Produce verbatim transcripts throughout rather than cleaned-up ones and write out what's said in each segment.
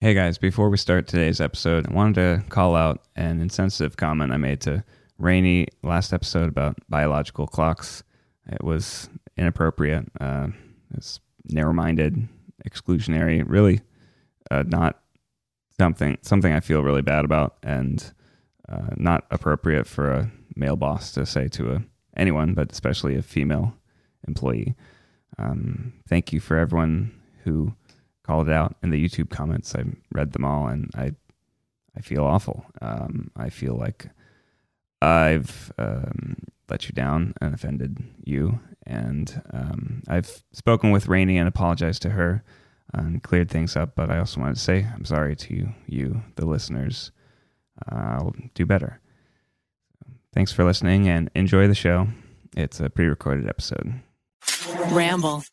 Hey guys, before we start today's episode, I wanted to call out an insensitive comment I made to Rainey last episode about biological clocks. It was inappropriate. Uh, it's narrow-minded, exclusionary, really uh, not something something I feel really bad about, and uh, not appropriate for a male boss to say to a, anyone, but especially a female employee. Um, thank you for everyone who called it out in the YouTube comments. I read them all, and I I feel awful. Um, I feel like I've um, let you down and offended you, and um, I've spoken with Rainey and apologized to her and cleared things up, but I also wanted to say I'm sorry to you, you the listeners. Uh, I'll do better. Thanks for listening, and enjoy the show. It's a pre-recorded episode. Ramble.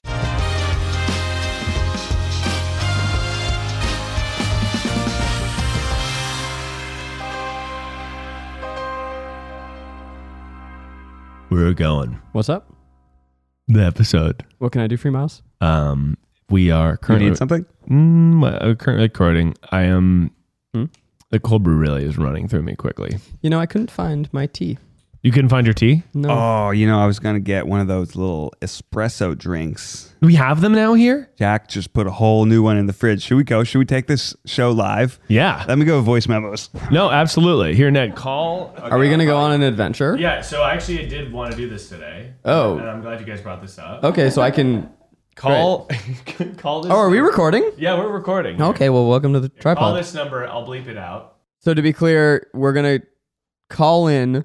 We're going. What's up? The episode. What can I do for you, Miles? Um, we are You currently need something? Mm, uh, currently recording. I am. Hmm? The cold brew really is running through me quickly. You know, I couldn't find my tea. You couldn't find your tea? No. Oh, you know, I was going to get one of those little espresso drinks. Do we have them now here? Jack just put a whole new one in the fridge. Should we go? Should we take this show live? Yeah. Let me go with voice memos. No, absolutely. Here, Ned, call. Are we going to go on an adventure? Yeah. So I actually did want to do this today. Oh. and I'm glad you guys brought this up. Okay, so I can... Call. call this. Oh, are we recording? Yeah, we're recording. Okay, well, welcome to the Call tripod. this number. I'll bleep it out. So to be clear, we're going to call in,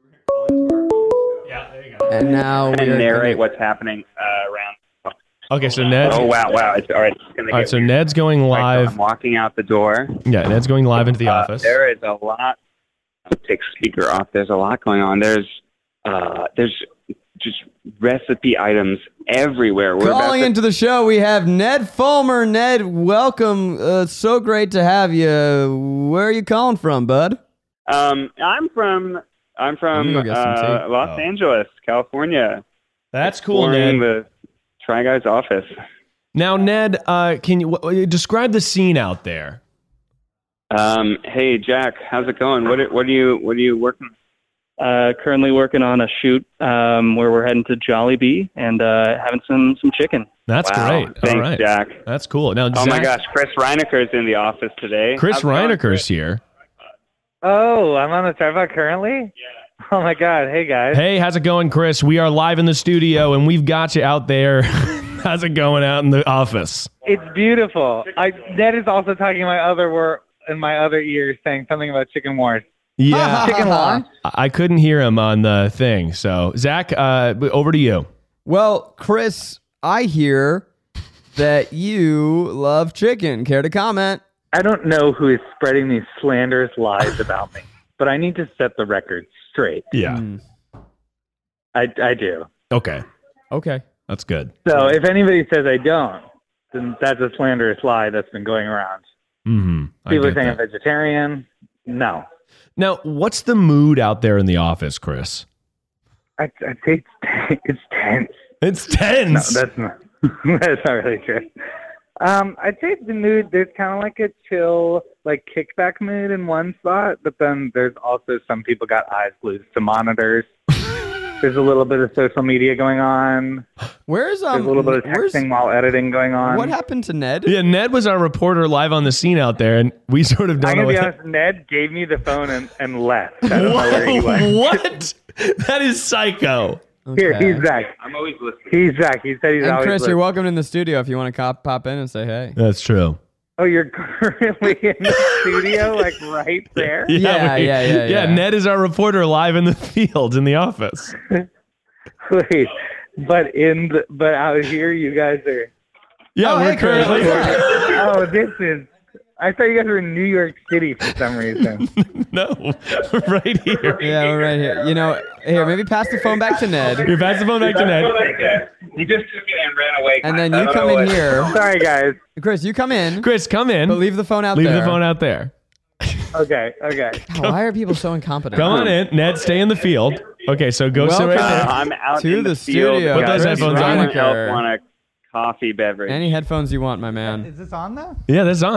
Yeah, there you go. and now we and are narrate gonna- what's happening uh, around. Okay, so Ned's. Oh wow, wow! It's all right. It's gonna All right, get so weird. Ned's going All right, so live. I'm walking out the door. Yeah, Ned's going live into the Uh, office. There is a lot. I'll take speaker off. There's a lot going on. There's uh, there's just recipe items everywhere. We're about Calling to- into the show, we have Ned Fulmer. Ned, welcome. Uh, so great to have you. Where are you calling from, bud? Um, I'm from I'm from I'm gonna go get some uh, tea. Los Oh. Angeles, California. That's cool, Exploring Ned. the Try Guy's office. Now, Ned, uh, can you w- describe the scene out there? Um, hey Jack, how's it going? What are, what are you what are you working? Uh, currently working on a shoot um, where we're heading to Jollibee and uh, having some some chicken. That's Wow, great. Thanks, All right, Jack. that's cool. Now, Oh my Zach- gosh, Chris Reineker's in the office today. Chris How's it going, Reineker's Chris? here. Oh, I'm on the tripod currently? Yeah. Oh my god, hey guys. Hey, how's it going, Chris? We are live in the studio, and we've got you out there. How's it going out in the office? It's beautiful. I Ned is also talking in my other wor- in my other ears saying something about chicken wars. Yeah, Chicken launch? I I couldn't hear him on the thing. So, Zach, uh, over to you. Well, Chris, I hear that you love chicken. Care to comment? I don't know who is spreading these slanderous lies about me, but I need to set the record straight. Yeah. Mm, I, I do. Okay, okay. that's good. So if anybody says I don't, then that's a slanderous lie that's been going around. Mm-hmm. I People are get saying I'm that. vegetarian. No. Now, what's the mood out there in the office, Chris? I, I'd say it's, it's tense. It's No, tense. that's not. That's not really true. Um, I'd say the mood. There's kind of like a chill, like kickback mood in one spot, but then there's also some people got eyes glued to monitors. There's a little bit of social media going on. Where's um? There's a little bit of where's- texting while editing going on. What happened to Ned? Yeah, Ned was our reporter live on the scene out there, and we sort of don't I'm know gonna be what. honest. Ned gave me the phone and, and left. I don't know where he went. What? That is psycho. Here, Okay. he's Zach. I'm always listening. He's Zach. He said he's And always. Chris, you're listening. welcome in the studio if you want to cop, pop in and say hey. That's true. Oh, you're currently in the studio, like right there. Yeah, we- yeah, yeah, yeah. Ned is our reporter live in the field in the office. Wait, but in the, but out here, you guys are. Yeah, Oh, we're hey, Chris. currently. Oh, this is. I thought you guys were in New York City for some reason. No, right here. Yeah, we're right here. You know, here, maybe pass the phone back to Ned, You pass the phone back to Ned. He just took it and ran away. and then I you don't come know in what- here. Sorry, guys. Chris, you come in, Chris, come in. but leave the phone out Leave there. the phone out there. Okay, okay. God, why are people so incompetent? Come on in. Ned, stay in the field. Okay, so go sit right Welcome. there. Uh, I'm out To in the the, field. studio. Put those Guys, headphones if on. anyone else Reineker. want a coffee beverage? Any headphones you want, my man. Is this on though? Yeah, that's on.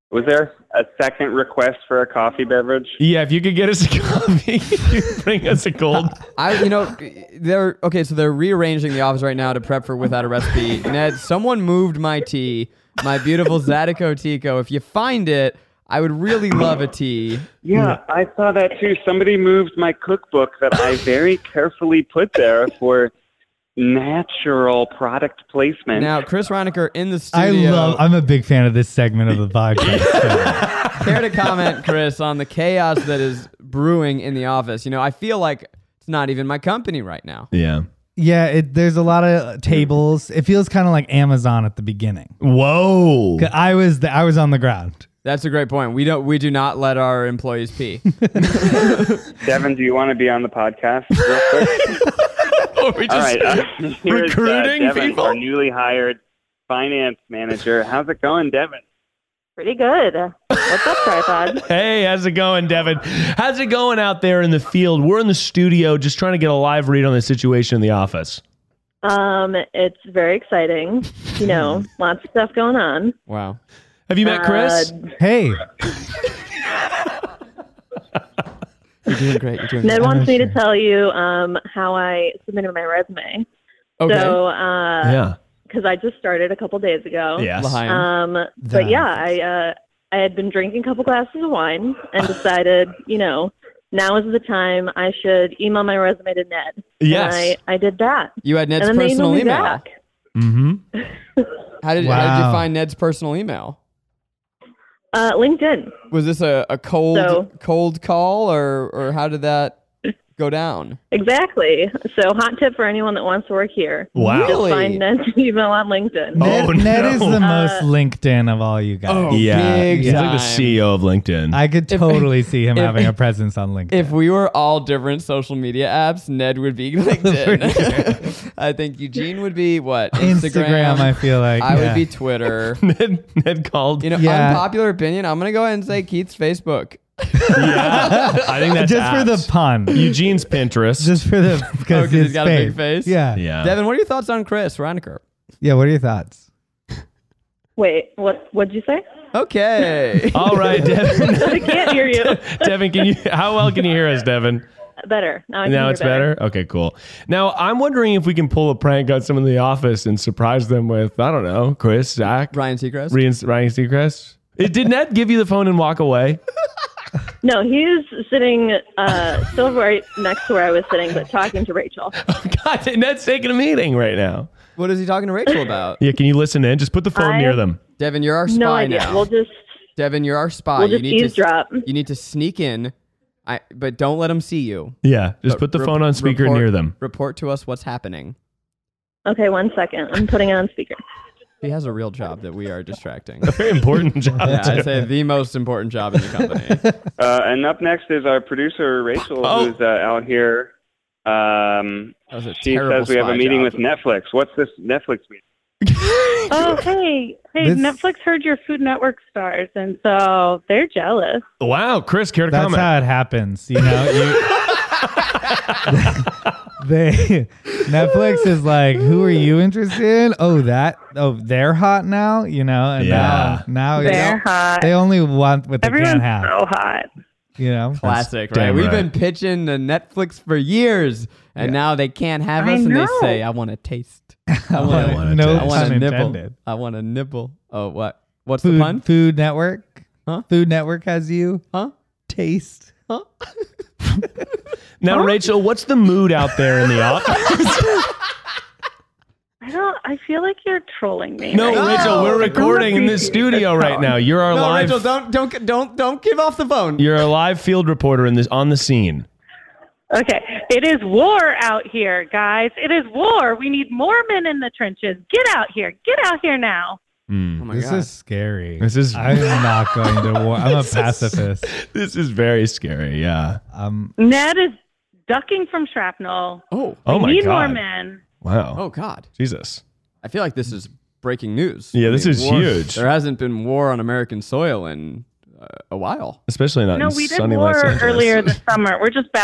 Was there a second request for a coffee beverage? Yeah, if you could get us a coffee, bring us a cold. I, you know, they're okay. So they're rearranging the office right now to prep for Without a Recipe. Ned, someone moved my tea, my beautiful Zydeco Tico. If you find it, I would really love a tea. Yeah, I saw that too. Somebody moved my cookbook that I very carefully put there for natural product placement. Now, Chris Reinecker in the I studio. love. I'm a big fan of this segment of the podcast. Care to comment, Chris, on the chaos that is brewing in the office? You know, I feel like it's not even my company right now. Yeah. Yeah, it, there's a lot of tables. It feels kind of like Amazon at the beginning. Whoa. 'Cause I was the, I was on the ground. That's a great point. We don't. We do not let our employees pee. Devin, do you want to be on the podcast real quick? Are we All just right, uh, here's, recruiting uh, Devin, people? our newly hired finance manager. How's it going, Devin? Pretty good. What's up, Tripod? Hey, how's it going, Devin? How's it going out there in the field? We're in the studio just trying to get a live read on the situation in the office. Um, it's very exciting. You know, lots of stuff going on. Wow. Have you met Chris? Uh, Hey, You're doing great. You're doing Ned great. wants me to sure. tell you um, how I submitted my resume. Okay. So, uh, Yeah. because I just started a couple days ago. Yes. L'chaim. Um, That- but yeah, I uh, I had been drinking a couple glasses of wine and decided, you know, now is the time I should email my resume to Ned. Yes. And I, I did that. You had Ned's and then they personal emailed me email. back. Mm-hmm. How did, how did Wow. you find Ned's personal email? Uh, LinkedIn. Was this a, a cold So- cold call, or or how did that go down? Exactly. So, hot tip for anyone that wants to work here. Wow. Really? Just find Ned's email on LinkedIn. Ned, Oh, Ned is no. the most Uh, LinkedIn of all you guys. Oh, Yeah. big He's like the time. C E O of LinkedIn. I could If- totally see him if- having a presence on LinkedIn. If we were all different social media apps, Ned would be LinkedIn. I think Eugene would be what? Instagram, I feel like I yeah. would be Twitter. Ned, Ned called. You know, Yeah. unpopular opinion. I'm gonna go ahead and say Keith's Facebook. Yeah. I think that's just for the apt. pun. Eugene's Pinterest. Just for the because 'cause he's got a big face? Yeah. yeah. Devin, what are your thoughts on Chris Reinecker? Yeah. What are your thoughts? Wait, what? What'd you say? Okay. All right, Devin. I can't hear you. Devin, can you? How well can you hear us, Devin? Better. Now, I can Now hear it's better? Okay, cool. Now, I'm wondering if we can pull a prank on someone in the office and surprise them with, I don't know, Chris, Zach, Ryan Seacrest. Ryan, Ryan Seacrest. It, did Ned give you the phone and walk away? No, he's sitting uh, still right next to where I was sitting, but talking to Rachel. Oh, God, Ned's taking a meeting right now. What is he talking to Rachel about? Yeah, can you listen in? Just put the phone I- near them. Devin, you're our spy No idea. now. We'll just Devin, you're our spy. we'll you just need eavesdrop. to you need to sneak in. I but don't let him see you. Yeah, just But put the rep- phone on speaker report- near them. Report to us what's happening. Okay, one second. I'm putting it on speaker. He has a real job that we are distracting. Very important job. Yeah, too. I'd say the most important job in the company. Uh, and up next is our producer, Rachel, Oh. who's uh, out here. Um, That was a she terrible says we have a spy meeting job. with Netflix. What's this Netflix meeting? Oh, hey, hey, This- Netflix heard your Food Network stars, and so they're jealous. Wow, Chris, care to That's comment? how it happens. You know, you, they Netflix is like, who are you interested in? Oh, that. Oh, they're hot now. You know, and Yeah. now now you They're know, hot. they only want what they Everyone's can't have. so hot. You know, Classic, right? damn We've right. been pitching to Netflix for years, and now they can't have I us, and they know. say, "I want to taste. I I want wanna no taste. I want pun to nibble. intended. I want to nibble." Oh, what? What's the Food, pun? Food Network. Huh? Food Network has you. Huh? Taste. Huh? Now, Rachel, what's the mood out there in the office? I don't. I feel like you're trolling me. No, right Rachel, now. we're I don't recording in the appreciate studio this right tone. now. You're our No, live. Rachel, don't don't don't don't give off the phone. You're a live field reporter in this on the scene. Okay, it is war out here, guys. It is war. We need more men in the trenches. Get out here. Get out here now. Hmm. Oh my This god. is scary. This is- I'm not going to war. I'm a pacifist. This is very scary. Yeah. Um. Ned is ducking from shrapnel. oh. Oh we my need God. more men. Wow. Oh god. Jesus. I feel like this is breaking news. Yeah, I this mean, is war- huge. There hasn't been war on American soil in uh, a while. Especially not No, in we did sunny war Los Angeles. earlier this summer. We're just back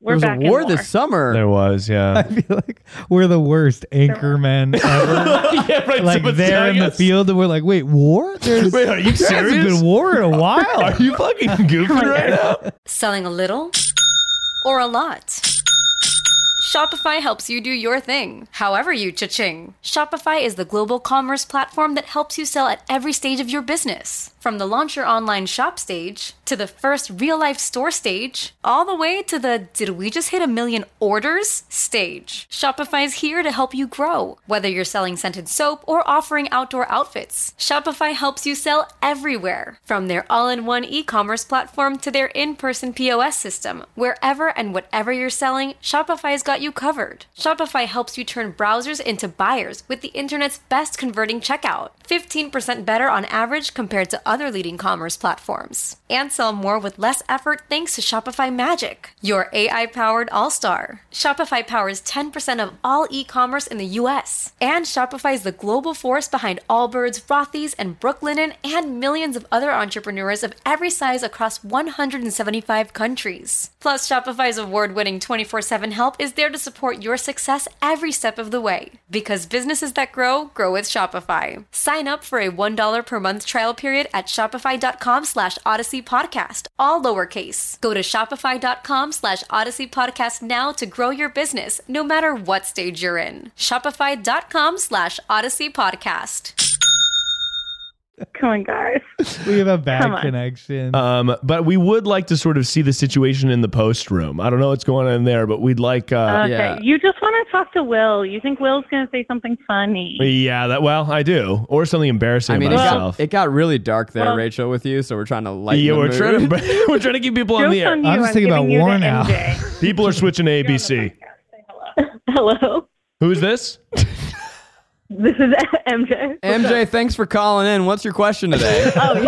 We're there back was a war in this summer. There was, yeah. I feel like we're the worst anchormen ever. yeah, right. Like someone's there telling in the us. field, and we're like, wait, war? There's, Wait, are you there hasn't serious? been war in a while. Are you fucking goofing right now? Selling a little or a lot? Shopify helps you do your thing, however you cha-ching. Shopify is the global commerce platform that helps you sell at every stage of your business. From the launch your online shop stage, to the first real-life store stage, all the way to the did we just hit a million orders stage. Shopify's here to help you grow. Whether you're selling scented soap or offering outdoor outfits, Shopify helps you sell everywhere. From their all-in-one e-commerce platform to their in-person P O S system, wherever and whatever you're selling, Shopify's got you covered. Shopify helps you turn browsers into buyers with the internet's best converting checkout. fifteen percent better on average compared to other leading commerce platforms. And sell more with less effort thanks to Shopify Magic, your A I-powered all-star. Shopify powers ten percent of all e-commerce in the U S. And Shopify is the global force behind Allbirds, Rothy's, and Brooklinen, and millions of other entrepreneurs of every size across one hundred seventy-five countries. Plus, Shopify's award-winning twenty-four seven help is there to support your success every step of the way. Because businesses that grow, grow with Shopify. Sign up for a one dollar per month trial period at shopify.com slash Odyssey Podcast, all lowercase. Go to shopify.com slash Odyssey Podcast now to grow your business, no matter what stage you're in. Shopify.com slash Odyssey Podcast. Come on, guys. We have a Come bad on. connection. Um, but we would like to sort of see the situation in the post room. I don't know what's going on in there, but we'd like. Uh, Okay, yeah. you just want to talk to Will. You think Will's going to say something funny? yeah, that well, I do, or something embarrassing I mean, it about got, myself. it got really dark there, Well- Rachel, with you. So we're trying to lighten yeah, the we're mood. trying to we're trying to keep people on Joke's the air. on you. I'm just thinking giving about you the war now. M J. People are switching to A B C. Hello. Who's this? This is M J. M J, thanks for calling in. What's your question today? Oh,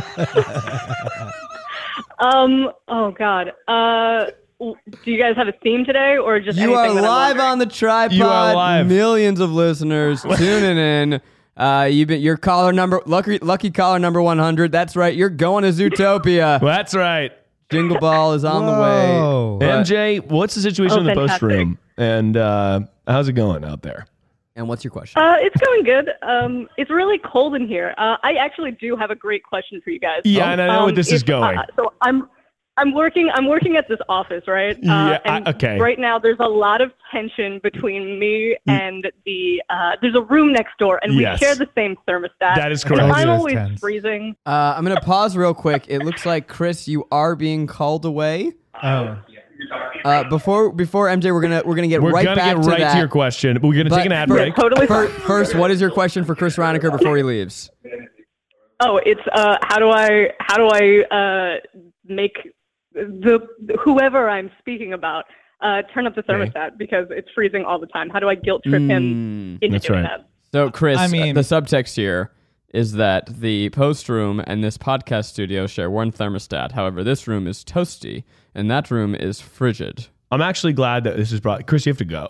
yeah. um. Oh God. Uh. Do you guys have a theme today, or just You are anything that I'm live wondering? on the tripod. You are live. Millions of listeners tuning in. Uh, you've been your caller number lucky lucky caller number one hundred. That's right. You're going to Zootopia. Well, that's right. Jingle Ball is on Whoa. the way. M J, what's the situation Oh, in the post fantastic. room? And uh, how's it going out there? And what's your question? Uh, it's going good. Um, it's really cold in here. Uh, I actually do have a great question for you guys. Yeah, and I know Um, where this is if- going. Uh, so I'm, I'm working. I'm working at this office, right? Uh, Yeah, I- and okay. Right now, there's a lot of tension between me and the. Uh, there's a room next door, and we Yes. share the same thermostat. That is And correct. I'm It is always tense. freezing. Uh, I'm gonna pause real quick. It looks like Chris, you are being called away. Oh. Uh, before before M J, we're gonna we're gonna get We're right gonna back get to right that. to your question. But we're gonna But take an ad fir- break. Totally fir- fine. First, what is your question for Chris Reinecker before he leaves? Oh, it's uh, how do I how do I uh, make the whoever I'm speaking about uh, turn up the thermostat because it's freezing all the time. How do I guilt trip him Mm, into that's doing right. that? So, Chris, I mean- the subtext here is that the post room and this podcast studio share one thermostat. However, this room is toasty and that room is frigid. I'm actually glad that this is brought. Chris, you have to go.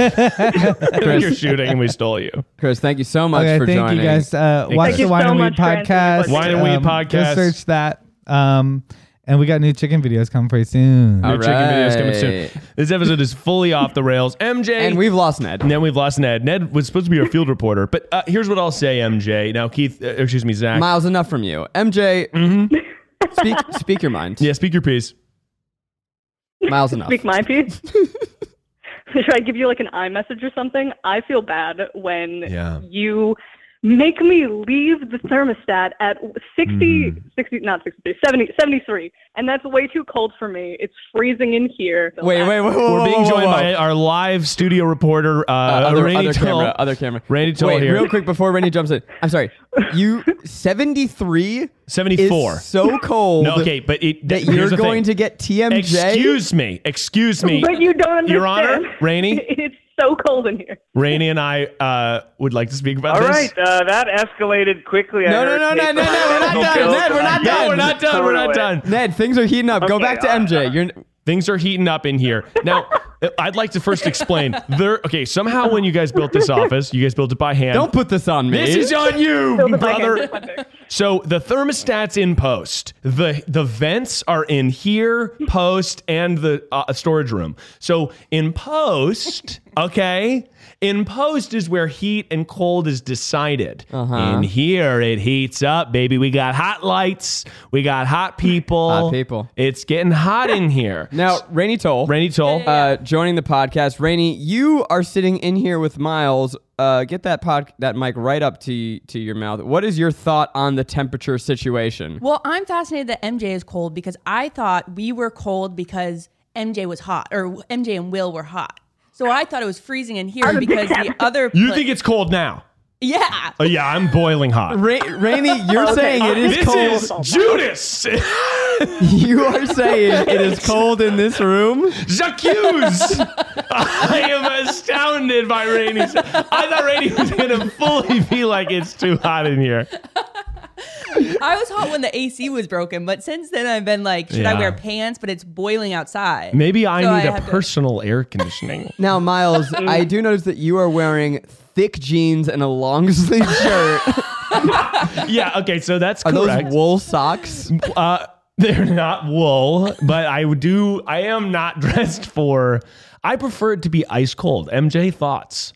You're shooting, and we stole you. Chris, thank you so much Okay, for thank joining. you guys. Uh, Thank watch you the so Wine and Weed much for answering the podcast. question. Wine and Weed Um, podcast. Go search that. Um, and we got new chicken videos coming pretty soon. New All chicken videos coming soon. right. This episode is fully off the rails. M J. And we've lost Ned. And then we've lost Ned. Ned was supposed to be our field reporter. But uh, here's what I'll say, M J. Now, Keith, uh, excuse me, Zach. Miles, enough from you. M J, speak speak your mind. yeah, speak your piece. Miles, enough. Speak my piece. Should I give you like an iMessage or something? I feel bad when Yeah. you make me leave the thermostat at sixty, Mm. sixty, not sixty-three, seventy, seventy-three. And that's way too cold for me. It's freezing in here. Wait, wait, wait, wait. We're being joined by our live studio reporter, uh, Uh, other, Rainey other Tull. camera, other camera. Randy Tull Wait, here. real quick before Randy jumps in. I'm sorry. You seventy-three seventy-four. is so cold No, okay, but it, that here's you're the going thing. to get T M J. Excuse me. Excuse me. But you don't understand. Your Honor, Rainey? It's so cold in here. Rainey and I uh, would like to speak about All this. right, uh, that escalated quickly. I No, no, heard no, no, paper- no, no, we're not done. Ned, we're not No, done. we're not done. We're not done. Ned, things are heating up. Go Okay, back to uh, M J. You're Things are heating up in here. Now, I'd like to first explain. There, okay, somehow when you guys built this office, you guys built it by hand. Don't put this on me. This is on you, Build it by brother. hand. So the thermostat's in post. The the vents are in here, post, and the uh, storage room. So in post, okay, in post is where heat and cold is decided. Uh-huh. In here, it heats up, baby. We got hot lights. We got hot people. Hot people. It's getting hot in here. Now, Rainey Toll. Rainey Toll. Uh, joining the podcast. Rainey, you are sitting in here with Miles. Uh, get that pod, that mic right up to to your mouth. What is your thought on the temperature situation? Well, I'm fascinated that M J is cold because I thought we were cold because M J was hot, or M J and Will were hot. So I thought it was freezing in here because the other. You pla- think it's cold now? Yeah. Oh yeah, I'm boiling hot. Ra- Rainey, you're Okay. saying it is this cold. is Judas. You are saying it is cold in this room? J'accuse! I am astounded by Rainey's. I thought Rainey was going to fully be like, it's too hot in here. I was hot when the A C was broken, but since then I've been like, should I Yeah. wear pants? But it's boiling outside. Maybe I So need a have to- personal air conditioning. Now, Miles, I do notice that you are wearing thick jeans and a long sleeve shirt. Yeah, okay, so that's Are correct. those wool socks? Uh, they're not wool, but I would do, I am not dressed for, I prefer it to be ice cold. M J, thoughts?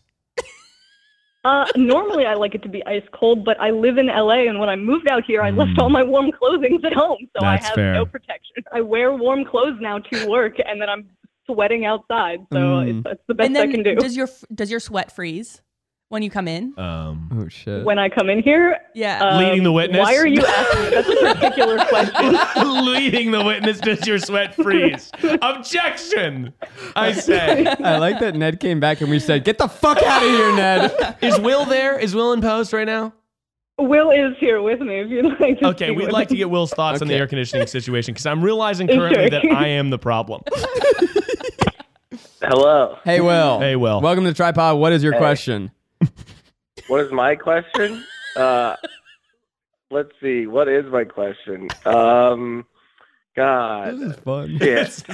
Uh, normally I like it to be ice cold, but I live in L A, and when I moved out here, I left all my warm clothing at home, so That's I have fair. no protection. I wear warm clothes now to work, and then I'm sweating outside, so Mm. it's, that's the best And then I can do. does your does your sweat freeze when you come in? Um, Oh, shit. When I come in here, Yeah. um, Leading the witness? Why are you asking me? That's a particular question. Leading the witness, does your sweat freeze? Objection, I say. I like that Ned came back and we said, get the fuck out of here, Ned. Is Will there? Is Will in post right now? Will is here with me if you'd like to Okay, speak we'd with like to him. get Will's thoughts on the Okay. air conditioning situation because I'm realizing currently Sure. that I am the problem. Hello. Hey, Will. Hey, Will. Welcome to the Tripod. What is your Hey. question? What is my question? Uh, let's see. What is my question? Um, God. This is fun. Shit.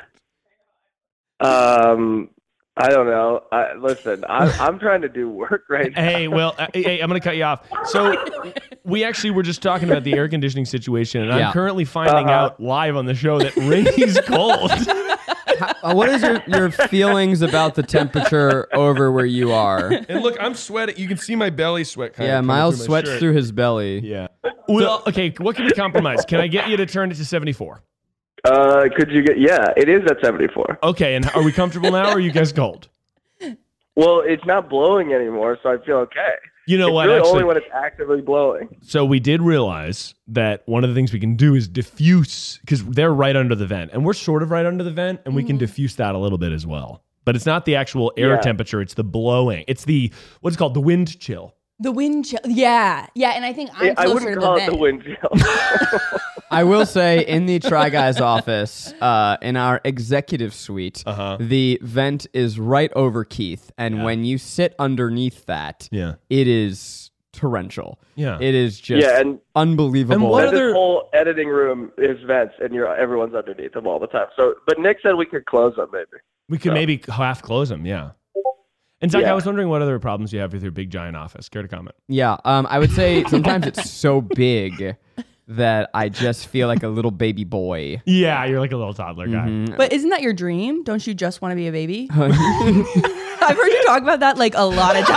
Um, I don't know. I, listen, I, I'm trying to do work right now. Hey, Will, uh, hey, I'm going to cut you off. So we actually were just talking about the air conditioning situation, and Yeah. I'm currently finding Uh-huh. out live on the show that Rainey's cold. Uh, what is your, your feelings about the temperature over where you are? And look, I'm sweating. You can see my belly sweat kind Yeah, Miles sweats through his belly. Yeah. Well, okay, what can we compromise? Can I get you to turn it to seventy-four? Uh, could you get? Yeah, it is at seventy-four. Okay, and are we comfortable now, or are you guys cold? Well, it's not blowing anymore, so I feel okay. You know it's what? really Actually, only when it's actively blowing. so we did realize that one of the things we can do is diffuse, because they're right under the vent, and we're sort of right under the vent, and we can diffuse that a little bit as well. But it's not the actual air Yeah. temperature; it's the blowing. It's the what's it called the wind chill. The wind chill. Yeah. Yeah, and I think I'm Yeah, I closer wouldn't to call the it the vent. wind chill. I will say, in the Try Guys office, uh, in our executive suite, Uh-huh. the vent is right over Keith, and Yeah. when you sit underneath that, Yeah. it is torrential. Yeah. It is just Yeah, and- unbelievable. And what And other- this whole editing room is vents, and you're everyone's underneath them all the time. So, but Nick said we could close them, maybe. We could So- maybe half close them, yeah. And Zach, Yeah. I was wondering what other problems you have with your big giant office. Care to comment? Yeah, um, I would say sometimes it's so big that I just feel like a little baby boy. Yeah, you're like a little toddler guy. Mhm. But isn't that your dream? Don't you just want to be a baby? I've heard you talk about that like a lot of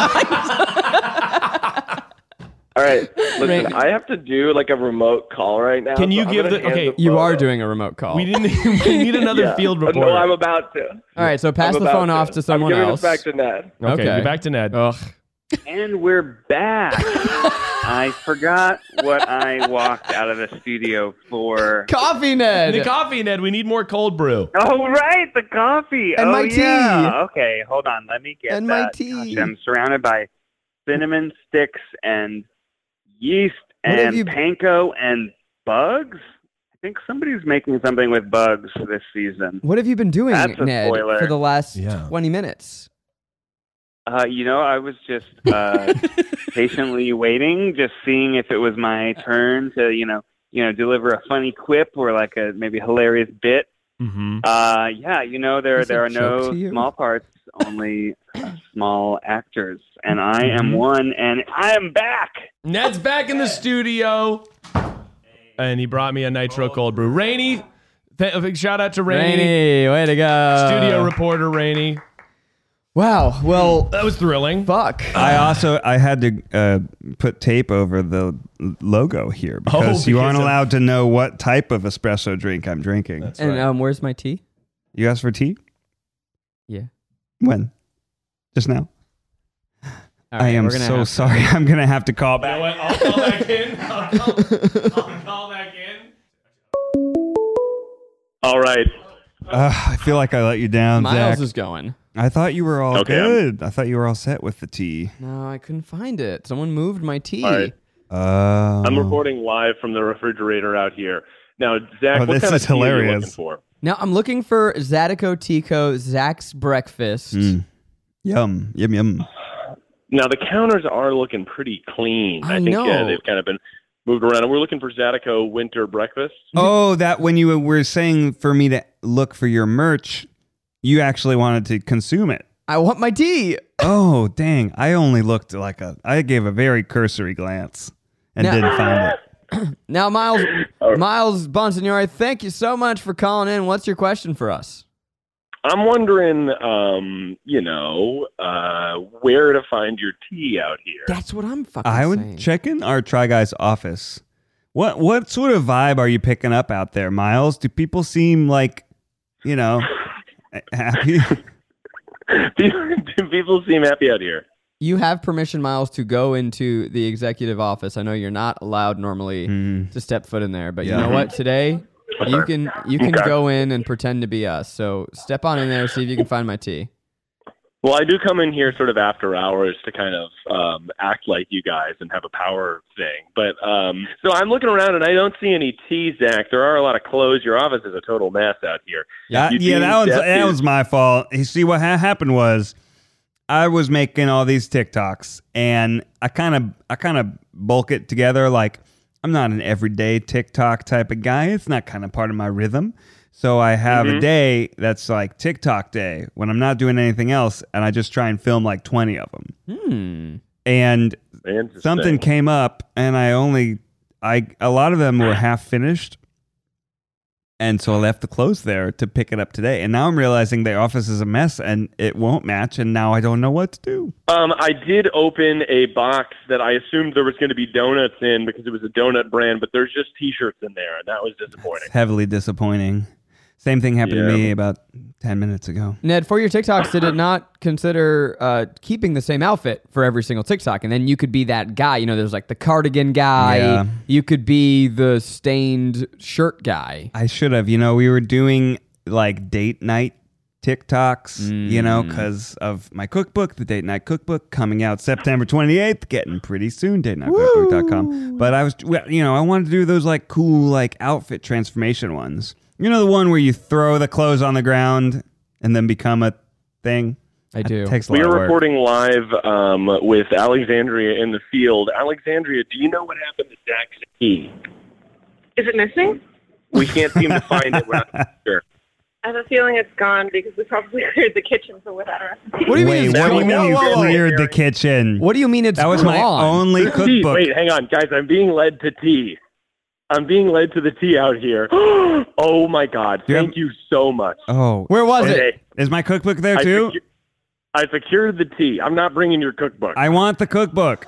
times. All right, listen, I have to do like a remote call right now. Can you so I'm give gonna the hand okay? You phone are over. doing a remote call. We didn't. We need another Yeah. field Uh, reporter. No, I'm about to. All right, so pass I'm the about phone off to someone I'm giving else. It back to Ned. okay, Okay. you're back to Ned. Ugh. And we're back. I forgot what I walked out of the studio for. Coffee, Ned. The coffee, Ned. We need more cold brew. Oh, right, the coffee. And oh, my tea. yeah. Okay, hold on. Let me get And my that. tea. Gosh, I'm surrounded by cinnamon sticks and yeast What have and you- panko and bugs. I think somebody's making something with bugs this season. What have you been doing, That's a Ned, spoiler. for the last Yeah. twenty minutes? Uh, you know, I was just uh, patiently waiting, just seeing if it was my turn to, you know, you know, deliver a funny quip or like a maybe hilarious bit. Mm-hmm. Uh, yeah, you know there Is there it are joke no to you? small parts, only small actors, and I Mm-hmm. am one, and I am back. Ned's back in the studio, and he brought me a nitro cold brew. Rainey, th- a big shout out to Rainey, Rainey, way to go. studio reporter Rainey. Wow. Well, That was thrilling. fuck. I also I had to uh, put tape over the logo here because Oh, you because aren't of- allowed to know what type of espresso drink I'm drinking. That's And right. um, where's my tea? You asked for tea? Yeah. When? Just now? All I right, am we're gonna so have- sorry. I'm gonna have to call You know back. what? I'll call back in. I'll call, I'll call back in. All right. Uh, I feel like I let you down, Miles Zach. is going. I thought you were all Okay, I'm- good. I thought you were all set with the tea. No, I couldn't find it. Someone moved my tea. All right. Uh, I'm reporting live from the refrigerator out here. Now, Zach, Oh, what this kind is of tea are you hilarious. looking for? Now I'm looking for Zydeco Tico Zach's breakfast. Mm. Yum, yum, yum. Now, the counters are looking pretty clean. I think know. Uh, they've kind of been moved around. And we're looking for Zydeco winter breakfast. Oh, that when you were saying for me to look for your merch, you actually wanted to consume it. I want my tea. Oh, dang. I only looked like a, I gave a very cursory glance and Now- didn't find it. Now, Miles, Miles Bonsignore, thank you so much for calling in. What's your question for us? I'm wondering, um, you know, uh, where to find your tea out here. That's what I'm fucking I would saying. check in our Try Guys office. What what sort of vibe are you picking up out there, Miles? Do people seem like, you know, happy? Do people seem happy out here? You have permission, Miles, to go into the executive office. I know you're not allowed normally Mm. to step foot in there, but Yeah. you know what? Today, you can you can Okay. go in and pretend to be us. So step on in there, see if you can find my tea. Well, I do come in here sort of after hours to kind of um, act like you guys and have a power thing. But um, so I'm looking around and I don't see any tea, Zach. There are a lot of clothes. Your office is a total mess out here. Yeah, You yeah, do that was that that too. was my fault. You see, what ha- happened was, I was making all these TikToks, and I kind of I kind of bulk it together. Like, I'm not an everyday TikTok type of guy. It's not kind of part of my rhythm. So I have Mhm. a day that's like TikTok day when I'm not doing anything else, and I just try and film like twenty of them. Hmm. And Interesting. something came up, and I only I a lot of them were half finished. And so I left the clothes there to pick it up today. And now I'm realizing the office is a mess and it won't match. And now I don't know what to do. Um, I did open a box that I assumed there was going to be donuts in because it was a donut brand, but there's just T-shirts in there, and that was disappointing. It's heavily disappointing. Same thing happened to Yeah. me about ten minutes ago. Ned, for your TikToks, did it not consider uh, keeping the same outfit for every single TikTok? And then you could be that guy. You know, there's like the cardigan guy. Yeah. You could be the stained shirt guy. I should have. You know, we were doing like date night TikToks, you know, because of my cookbook, the Date Night Cookbook, coming out September twenty-eighth, getting pretty soon, date night cookbook dot com. But I was, well, you know, I wanted to do those like cool, like outfit transformation ones. You know, the one where you throw the clothes on the ground and then become a thing? I do. It takes a We lot are of work. reporting live um, with Alexandria in the field. Alexandria, do you know what happened to Zach's key? Is it missing? We can't seem to find it. We're not sure. I have a feeling it's gone because we probably cleared the kitchen for without a recipe. What do you Wait, mean? what do you mean you Whoa, whoa, whoa. cleared the kitchen? What do you mean it's That was my gone? only Tea. cookbook. Wait, hang on, guys. I'm being led to tea. I'm being led to the tea out here. Oh my God! Do you Thank have- you so much. Oh, Where was it? Okay. is my cookbook there I, too? secu- I secured the tea. I'm not bringing your cookbook. I want the cookbook.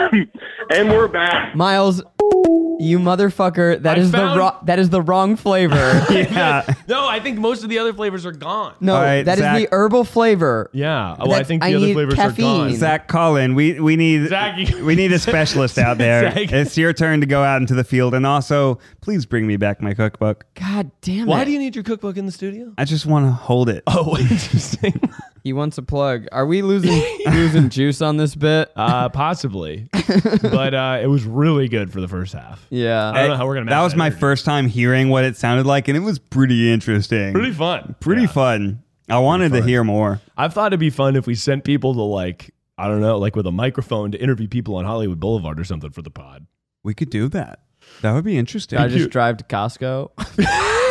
And we're back. Miles, you motherfucker! That I is found- the wrong. That is the wrong flavor. Yeah. No, I think most of the other flavors are gone. No, All right, that is Zach. the herbal flavor. Yeah. Well, I That's- think the I other need flavors caffeine. are gone. Zach, call in. We we need Zach, you- we need a specialist out there. Zach. It's your turn to go out into the field, and also please bring me back my cookbook. God damn it! Why do you need your cookbook in the studio? I just want to hold it. Oh, interesting. He wants a plug. Are we losing losing juice on this bit? Uh, possibly, but uh, it was really good for the first half. Yeah. I don't know how we're gonna. That match was my energy. first time hearing what it sounded like, and it was pretty interesting. Pretty fun. Pretty Yeah. fun. I wanted to fun. hear more. I've thought it'd be fun if we sent people to like I don't know, like with a microphone to interview people on Hollywood Boulevard or something for the pod. We could do that. That would be interesting. I just drive to Costco.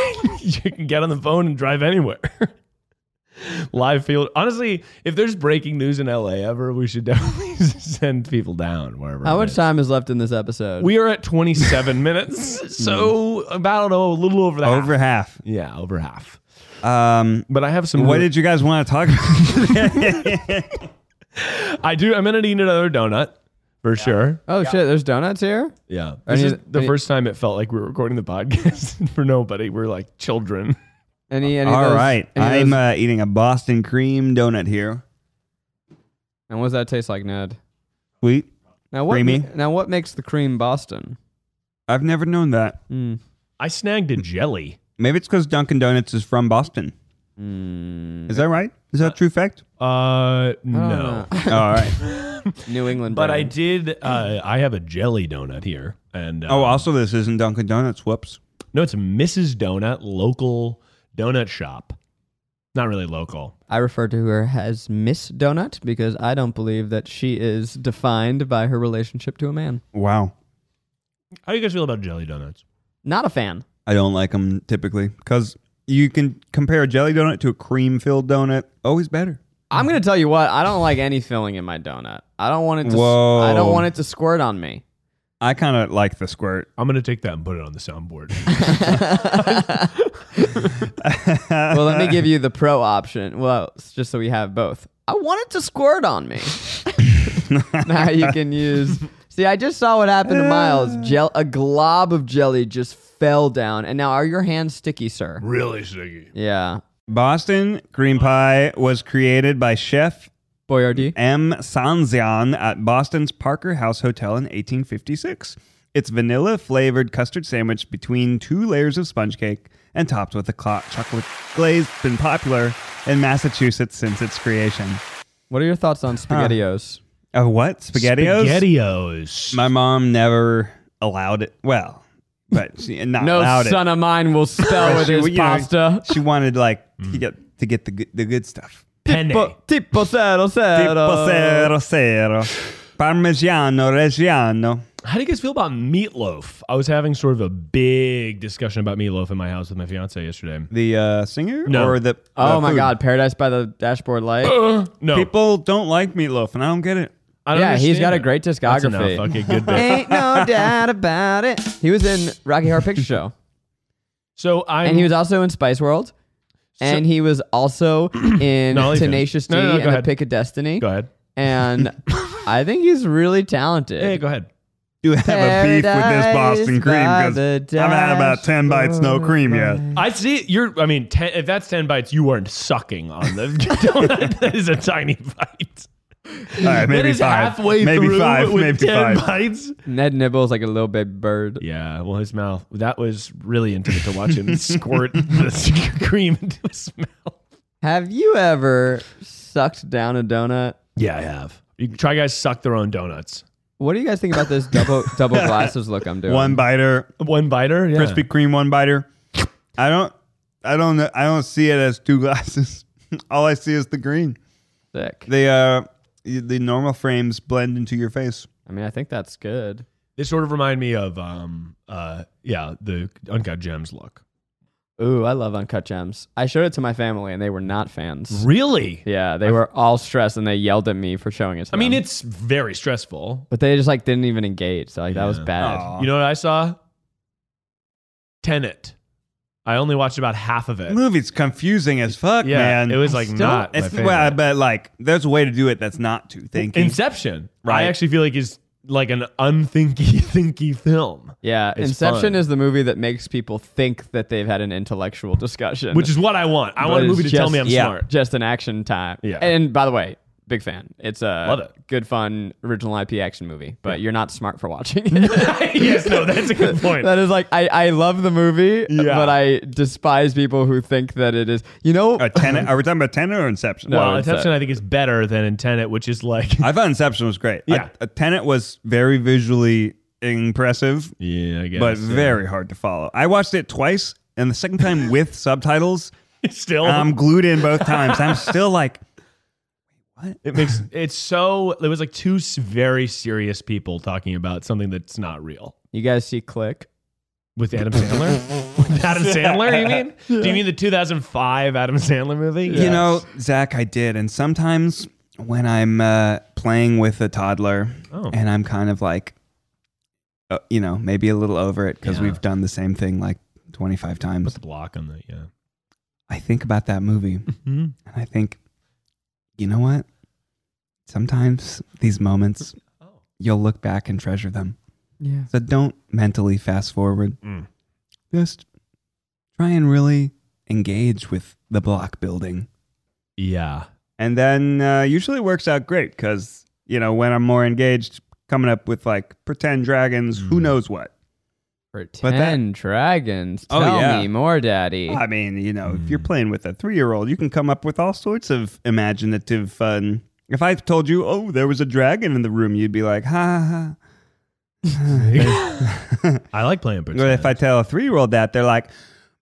you can get on the phone and drive anywhere. Live field. Honestly, if there's breaking news in L A ever, we should definitely send people down wherever. How it much is. time is left in this episode? We are at twenty-seven minutes, so about oh, a little over the Over half. half. Yeah, over half. Um, But I have some. what did you guys want to talk about? I do. I'm gonna need another donut for sure. oh shit! There's donuts here. Yeah, Are this any- is the any- first time it felt like we were recording the podcast for nobody. We're like children. Any? any of All those- right. any of I'm those- uh, eating a Boston cream donut here. and what does that taste like, Ned? Sweet. Now what? Creamy. ma- Now what makes the cream Boston? I've never known that. Mm. I snagged a jelly. Maybe it's because Dunkin' Donuts is from Boston. Mm. Is that right? Is that a true fact? Uh, no. know. All right. New England. But I brand. did. Uh, I have a jelly donut here, and Oh, um, also, this isn't Dunkin' Donuts. Whoops. no, it's a Missus Donut local donut shop. Not really local. I refer to her as Miss Donut because I don't believe that she is defined by her relationship to a man. Wow. How do you guys feel about jelly donuts? Not a fan. I don't like them typically because you can compare a jelly donut to a cream-filled donut. Always better. I'm gonna tell you what. I don't like any filling in my donut. I don't want it to. Whoa. I don't want it to squirt on me. I kind of like the squirt. I'm gonna take that and put it on the soundboard. Well, let me give you the pro option. Well, it's just so we have both. I want it to squirt on me. Now you can use. See, I just saw what happened to Miles. Gel, a glob of jelly just fell down, and now are your hands sticky, sir? Really sticky. Yeah. Boston cream pie was created by Chef Boyardee. M. Sanzian at Boston's Parker House Hotel in eighteen fifty-six. It's vanilla-flavored custard sandwich between two layers of sponge cake and topped with a clot chocolate glaze. Been popular in Massachusetts since its creation. What are your thoughts on SpaghettiOs? Uh, what? SpaghettiOs? SpaghettiOs. My mom never allowed it. Well, but she not No allowed it. son of mine will spell with She- his you know, pasta. she wanted like to get to get the good, the good stuff. Penne. Tipo, tipo zero zero. Tipo zero zero. Parmigiano Reggiano. How do you guys feel about meatloaf? I was having sort of a big discussion about meatloaf in my house with my fiance yesterday. The uh, singer No. or the Oh the my food? God! Paradise by the Dashboard Light. Uh, no. People don't like meatloaf, and I don't get it. I don't Yeah, he's understand got a it. great That's discography. enough. Okay, good bit. Ain't no doubt about it. He was in Rocky Horror Picture Show, So I and he was also in Spice World, and he was also in No, I'll leave Tenacious D him. No, no, no, go and The ahead. Pick of Destiny. Go ahead. And I think he's really talented. Hey, go ahead. You have a beef with this Paradise Boston cream by because the I've had about ten bites, no cream yet. I see. You're. I mean, ten, if that's ten bites, you weren't sucking on the donut. That is a tiny bite. All right, That maybe is five. halfway maybe through five. with Maybe ten five. bites. Ned nibbles like a little baby bird. Yeah. Well, his mouth. That was really intimate to watch him squirt the cream into his mouth. Have you ever sucked down a donut? Yeah, I have. You try guys suck their own donuts. What do you guys think about this double double glasses look I'm doing? One biter, One biter. Yeah. Krispy Kreme one biter. I don't, I don't, know- I don't see it as two glasses. All I see is the green. Sick. The uh, the normal frames blend into your face. I mean, I think that's good. They sort of remind me of, um, uh, yeah, the Uncut Gems look. Ooh, I love Uncut Gems. I showed it to my family, and they were not fans. Really? Yeah, they were all stressed, and they yelled at me for showing it to I mean, them. it's very stressful. But they just like didn't even engage. So like that was Yeah. bad. You know what I saw? Tenet. I only watched about half of it. The movie's confusing as fuck, Yeah, man. it was like not my It's, favorite. well, but like, there's a way to do it that's not too thinking. Inception. Right. I actually feel like is like an unthinky thinky film. Yeah, It's Inception fun. is the movie that makes people think that they've had an intellectual discussion. Which is what I want. I But want a it's movie to tell just- me I'm yeah, smart. Just an action time. Yeah. And by the way, big fan. It's a Love it. good, fun, original I P action movie, but you're not smart for watching it. Yes, no, that's a good point. That is like, I, I love the movie, Yeah. but I despise people who think that it is. You know, A Tenet, are we talking about Tenet or Inception? No, well, Inception. Inception I think is better than in Tenet, which is like I thought Inception was great. Yeah. A, a Tenet was very visually impressive, yeah, I guess, but yeah. very hard to follow. I watched it twice, and the second time with subtitles, still I'm glued in both times. I'm still like, it makes it's so it was like two s- very serious people talking about something that's not real you guys see Click? with Adam Sandler. With Adam Sandler, you mean? Do you mean the two thousand five Adam Sandler movie? You know, Zach, I did. And sometimes when I'm uh, playing with a toddler Oh. and I'm kind of like, uh, you know, maybe a little over it because Yeah. we've done the same thing like twenty-five times. Put the block on the, yeah. I think about that movie Mm-hmm. and I think, you know what? Sometimes these moments, you'll look back and treasure them. Yeah. So don't mentally fast forward. Mm. Just try and really engage with the block building. Yeah. And then uh, usually works out great because, you know, when I'm more engaged, coming up with like pretend dragons, Mm. who knows what. Pretend dragons. Oh, Tell yeah. me more, Daddy. I mean, you know, if Mm. you're playing with a three-year-old, you can come up with all sorts of imaginative fun. If I told you, oh, there was a dragon in the room, you'd be like, ha ha. I like playing pretend. But if I tell a three-year-old that, they're like,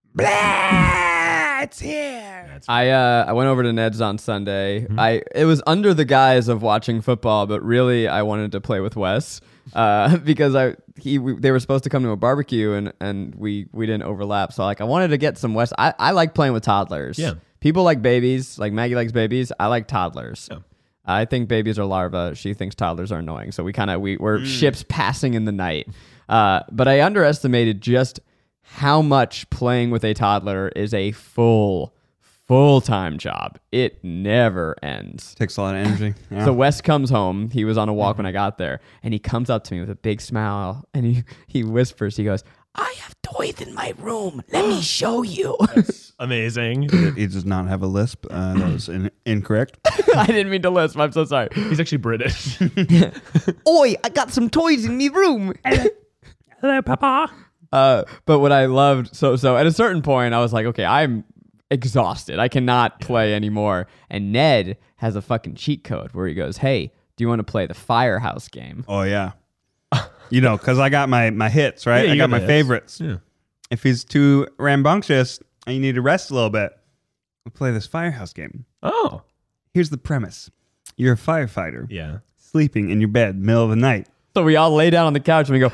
blah, it's here. I uh, I went over to Ned's on Sunday. Mm-hmm. I it was under the guise of watching football, but really I wanted to play with Wes uh, because I he we, they were supposed to come to a barbecue and, and we we didn't overlap. So like I wanted to get some Wes. I, I like playing with toddlers. Yeah. People like babies, like Maggie likes babies. I like toddlers. Yeah. I think babies are larvae. She thinks toddlers are annoying. So we kind of we we're Mm. ships passing in the night. Uh, but I underestimated just how much playing with a toddler is a full full-time job. It never ends. Takes a lot of energy. Yeah. So Wes comes home. He was on a walk when I got there, and he comes up to me with a big smile, and he he whispers. He goes, "I have toys in my room. Let me show you." Amazing. He does not have a lisp. Uh, that was in- incorrect. I didn't mean to lisp. I'm so sorry. He's actually British. Oi, I got some toys in me room. Hello, Papa. Uh, but what I loved, so so at a certain point, I was like, okay, I'm exhausted. I cannot play anymore. And Ned has a fucking cheat code where he goes, "Hey, do you want to play the Firehouse game?" Oh, yeah. You know, because I got my, my hits, right? Yeah, I you got got my the hits. favorites. Yeah. If he's too rambunctious and you need to rest a little bit, we'll play this Firehouse game. Oh. Here's the premise. You're a firefighter. Yeah. Sleeping in your bed, middle of the night. So we all lay down on the couch and we go,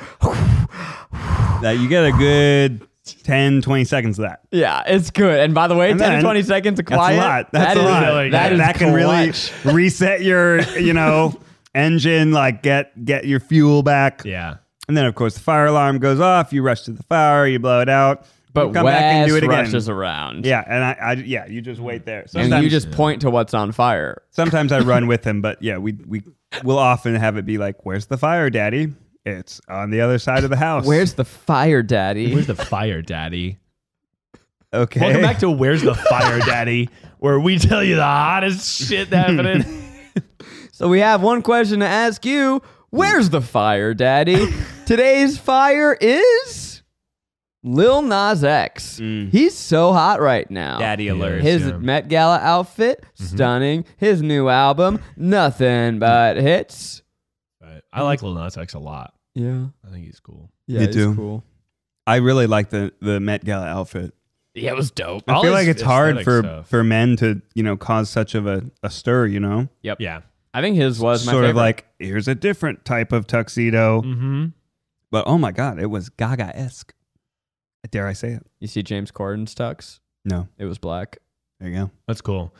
That you get a good ten, twenty seconds of that. yeah, it's good. And by the way, And ten then- to twenty seconds of That's quiet. a lot. That's that a is- lot. really that good. is that can really clutch. reset your, you know, engine, like get get your fuel back. Yeah. And then, of course, the fire alarm goes off. You rush to the fire. You blow it out. But you come Wes back and do it again. rushes around. Yeah, and I, I, yeah, you just wait there. And Sometimes, you just point to what's on fire. sometimes I run with him, but yeah, we we will often have it be like, "Where's the fire, Daddy? It's on the other side of the house." Where's the fire, Daddy? Where's the fire, Daddy? Okay. Welcome back to Where's the Fire, Daddy, where we tell you the hottest shit happening. So we have one question to ask you. Where's the fire, Daddy? Today's fire is Lil Nas X. He's so hot right now. Daddy alert. His yeah. Met Gala outfit, stunning. His new album, nothing but hits. Right. I like Lil Nas X a lot. Yeah. I think he's cool. Yeah, Me he's too. cool. I really like the the Met Gala outfit. Yeah, it was dope. I All feel his like it's hard aesthetic for stuff. for men to, you know, cause such of a, a stir, you know? Yep. Yeah. I think his was my sort favorite. of like, here's a different type of tuxedo. Mm-hmm. But oh my God, it was Gaga-esque. Dare I say it? You see James Corden's tux? No. It was black. There you go. That's cool.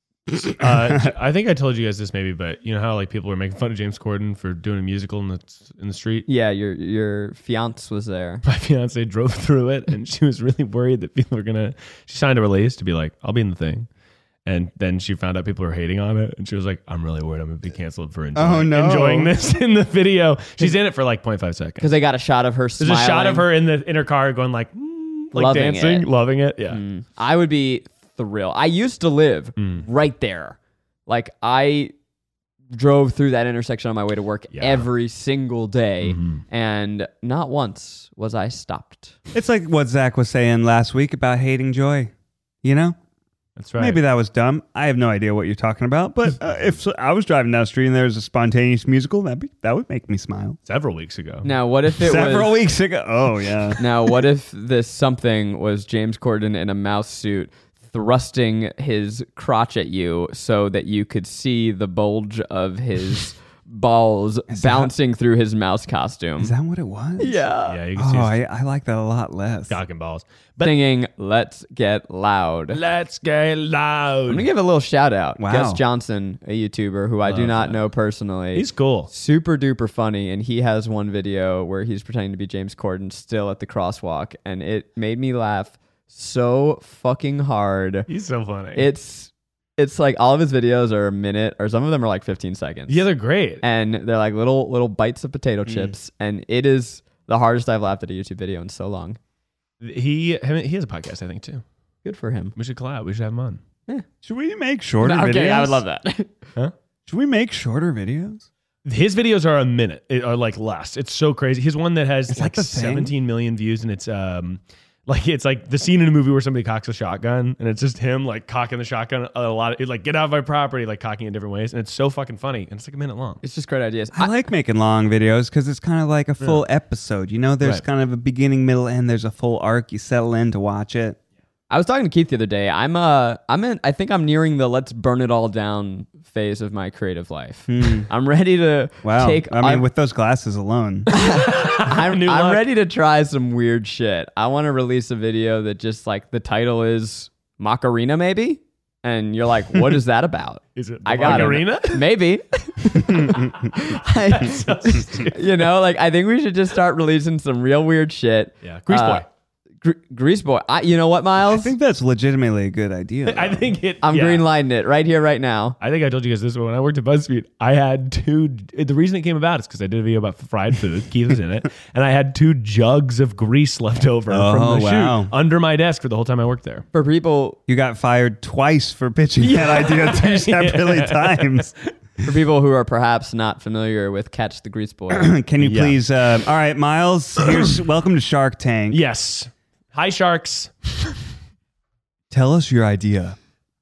uh, I think I told you guys this maybe, but you know how like people were making fun of James Corden for doing a musical in the in the street? Yeah, your your fiance was there. My fiance drove through it, and she was really worried that people were gonna. She signed a release to be like, "I'll be in the thing," and then she found out people were hating on it, and she was like, "I'm really worried I'm gonna be canceled for enjoying, Oh, no. enjoying this in the video." She's in it for like zero point five seconds. Because they got a shot of her There's smiling. a shot of her in the in her car going like, mm, like Loving dancing, it. loving it. Yeah. Mm. I would be thrilled. I used to live Mm. right there. Like I drove through that intersection on my way to work Yeah. every single day, Mhm. and not once was I stopped. It's like what Zach was saying last week about hating joy. You know? That's right. Maybe that was dumb. I have no idea what you're talking about. But uh, if so, I was driving down the street and there was a spontaneous musical, that'd be, that would make me smile. Several weeks ago. Now, what if it Several was? weeks ago. Oh, yeah. Now, what if this something was James Corden in a mouse suit thrusting his crotch at you so that you could see the bulge of his balls bouncing through his mouse costume. Is that what it was? Yeah. Yeah, you can Oh, see his I, I like that a lot less. cock and balls. But Singing "Let's Get Loud." let's get loud. I'm gonna give a little shout out. Wow. Gus Johnson, a YouTuber who I do Love not that. know personally. He's cool. Super duper funny, and he has one video where he's pretending to be James Corden still at the crosswalk, and it made me laugh so fucking hard. He's so funny. It's it's like all of his videos are a minute, or some of them are like fifteen seconds. yeah, they're great. And they're like little little bites of potato Mm. chips, and it is the hardest I've laughed at a YouTube video in so long. He he has a podcast, I think, too. Good for him. We should collab. We should have him on. Should we make shorter videos? Okay, I would love that. Huh? Should we make shorter videos? His videos are a minute, it, are like less. It's so crazy. His one that has Is that like the thing? seventeen million views, and it's um like it's like the scene in a movie where somebody cocks a shotgun, and it's just him like cocking the shotgun a lot. Of, it's like get out of my property, like cocking in different ways, and it's so fucking funny, and it's like a minute long. It's just great ideas. I like making long videos because it's kind of like a full episode. You know, there's Right. kind of a beginning, middle, end. There's a full arc. You settle in to watch it. I was talking to Keith the other day. I'm uh I'm in I think I'm nearing the let's burn it all down phase of my creative life. I'm ready to Wow. take I mean, I'm, with those glasses alone. I'm, New I'm look. ready to try some weird shit. I want to release a video that just like the title is Macarena maybe? And you're like, what is that about? Is it I got Macarena? it. Maybe. I- you know, like I think we should just start releasing some real weird shit. Yeah, Grease Uh, Boy. Gre- Grease Boy. I, you know what, I Miles? think that's legitimately a good idea. I think it. I'm yeah. green lighting it right here, right now. I think I told you guys this when I worked at BuzzFeed. I had two. The reason it came about is because I did a video about fried food. Keith was in it, and I had two jugs of grease left over Oh, from the wow. shoot under my desk for the whole time I worked there. For people You got fired twice for pitching that idea two separately times. For people who are perhaps not familiar with Catch the Grease Boy. Can you Yeah. please? Uh, all right, Miles. Here's welcome to Shark Tank. Yes. Hi, sharks. Tell us your idea.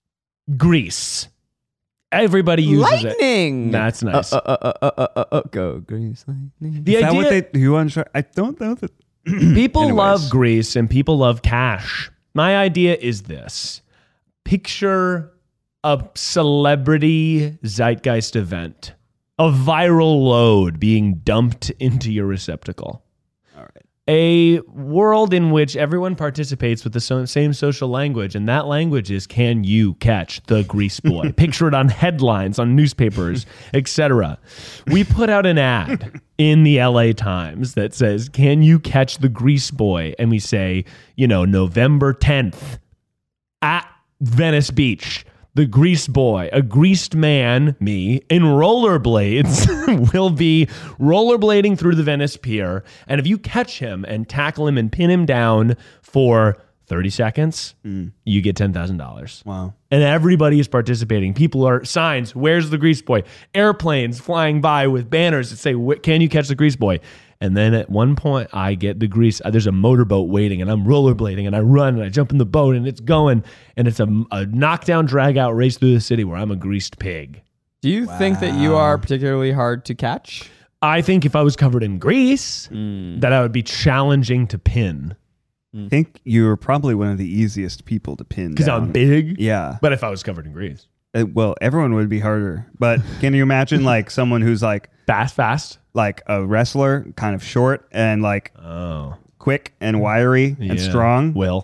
Grease. Everybody uses it. Lightning. That's nice. Uh, uh, uh, uh, uh, uh, uh, go Grease Lightning. The Is that idea, what they do on Shark? I don't know that. people Anyways. love grease and people love cash. My idea is this: picture a celebrity zeitgeist event, a viral load being dumped into your receptacle. All right. A world in which everyone participates with the so- same social language, and that language is, can you catch the grease boy? Picture it on headlines, on newspapers, et cetera. We put out an ad in the L A Times that says, can you catch the grease boy? And we say, you know, November tenth at Venice Beach. The grease boy, a greased man, me, in rollerblades, will be rollerblading through the Venice Pier. And if you catch him and tackle him and pin him down for thirty seconds, you get ten thousand dollars. Wow. And everybody is participating. People are signs, where's the grease boy? Airplanes flying by with banners that say, "Wh- can you catch the grease boy? And then at one point, I get the grease. There's a motorboat waiting, and I'm rollerblading, and I run, and I jump in the boat, and it's going, and it's a, a knockdown, drag-out race through the city where I'm a greased pig. Do you think that you are particularly hard to catch? I think if I was covered in grease, that I would be challenging to pin. I think you're probably one of the easiest people to pin. Because down. I'm big? Yeah. But if I was covered in grease. Uh, well, everyone would be harder. But can you imagine like someone who's like fast, fast, like a wrestler, kind of short and like oh, quick and wiry and Yeah. strong? Will.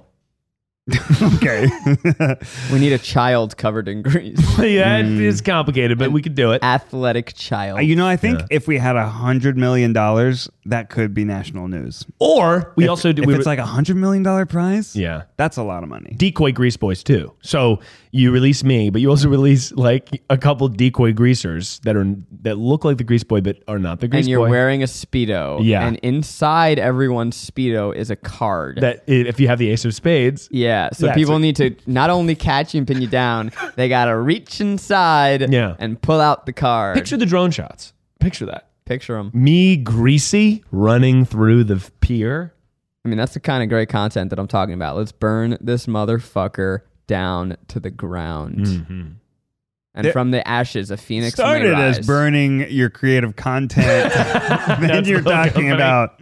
Okay. We need a child covered in grease. Yeah, it is complicated, but we could do it. Athletic child. Uh, You know, I think Yeah. if we had a hundred million dollars, that could be national news. Or we If- also do. If we it's would- like a hundred million dollar prize, yeah. that's a lot of money. Decoy grease boys too. So you release me, but you also release like a couple decoy greasers that are that look like the grease boy but are not the grease and you're boy. wearing a Speedo. Yeah. And inside everyone's Speedo is a card. that i- if you have the ace of spades, yeah. So Yeah, people so- need to not only catch you and pin you down, they got to reach inside Yeah. and pull out the card. picture the drone shots. Picture that. Picture them. Me greasy running through the f- pier. I mean, that's the kind of great content that I'm talking about. Let's burn this motherfucker down to the ground. Mm-hmm. And There- from the ashes, a phoenix may Started rise. as burning your creative content. then That's you're the whole talking company. about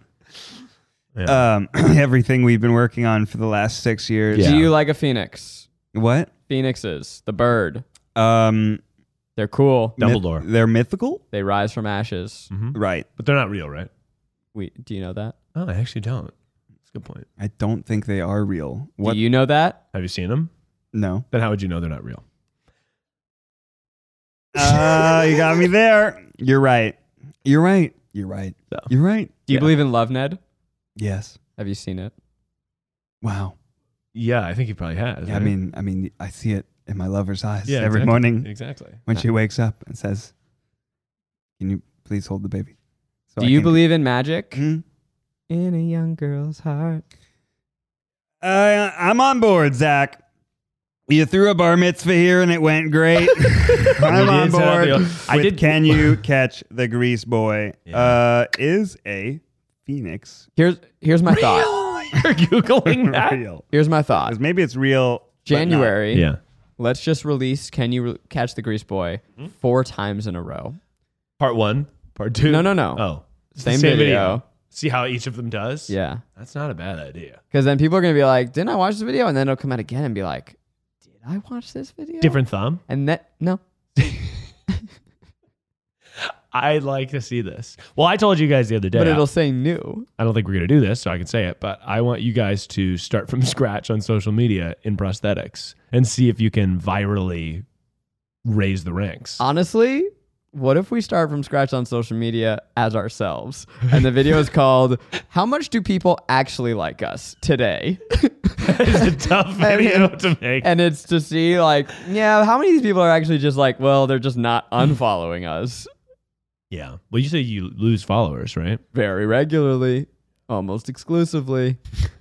Yeah. um, everything we've been working on for the last six years. Yeah. Do you like a phoenix? What? Phoenixes, the bird. Um, They're cool. Dumbledore. Myth- they're mythical? They rise from ashes. Mhm. Right. But they're not real, right? We, do you know that? Oh, I actually don't. That's a good point. I don't think they are real. What? Do you know that? Have you seen them? No. Then how would you know they're not real? Uh, you got me there. You're right. You're right. You're right. So. You're right. Do you Yeah. believe in love, Ned? Yes. Have you seen it? Wow. Yeah, I think he probably has. Yeah, I right? mean, I mean, I see it in my lover's eyes Yeah, every exactly. morning Exactly. when she wakes up and says, "Can you please hold the baby?" So Do I you can- believe in magic? Hmm? In a young girl's heart. Uh, I'm on board, Zach. You threw a bar mitzvah here and it went great. I'm We on did set up board. the- I with did- Can you catch the grease boy? Yeah. Uh, is a phoenix Here's here's my thought. You're Googling that? real? Here's my thought. 'Cause maybe it's real. but not. January. Yeah. Let's just release Can You Re- Catch the Grease Boy four times in a row. Part one, part two. No, no, no. Oh, It's Same, the same video. video. See how each of them does? Yeah. That's not a bad idea. Because then people are going to be like, didn't I watch the video? And then it'll come out again and be like, did I watch this video? Different thumb. And that, no. I'd like to see this. Well, I told you guys the other day. But it'll say new. I don't think we're going to do this, so I can say it, but I want you guys to start from scratch on social media in prosthetics and see if you can virally raise the ranks. Honestly, what if we start from scratch on social media as ourselves? And the video is called, How Much Do People Actually Like Us Today? It's a tough video to make. And it's to see, like, yeah, how many of these people are actually just like, well, they're just not unfollowing us Yeah. Well, you say you lose followers, right? very regularly, almost exclusively.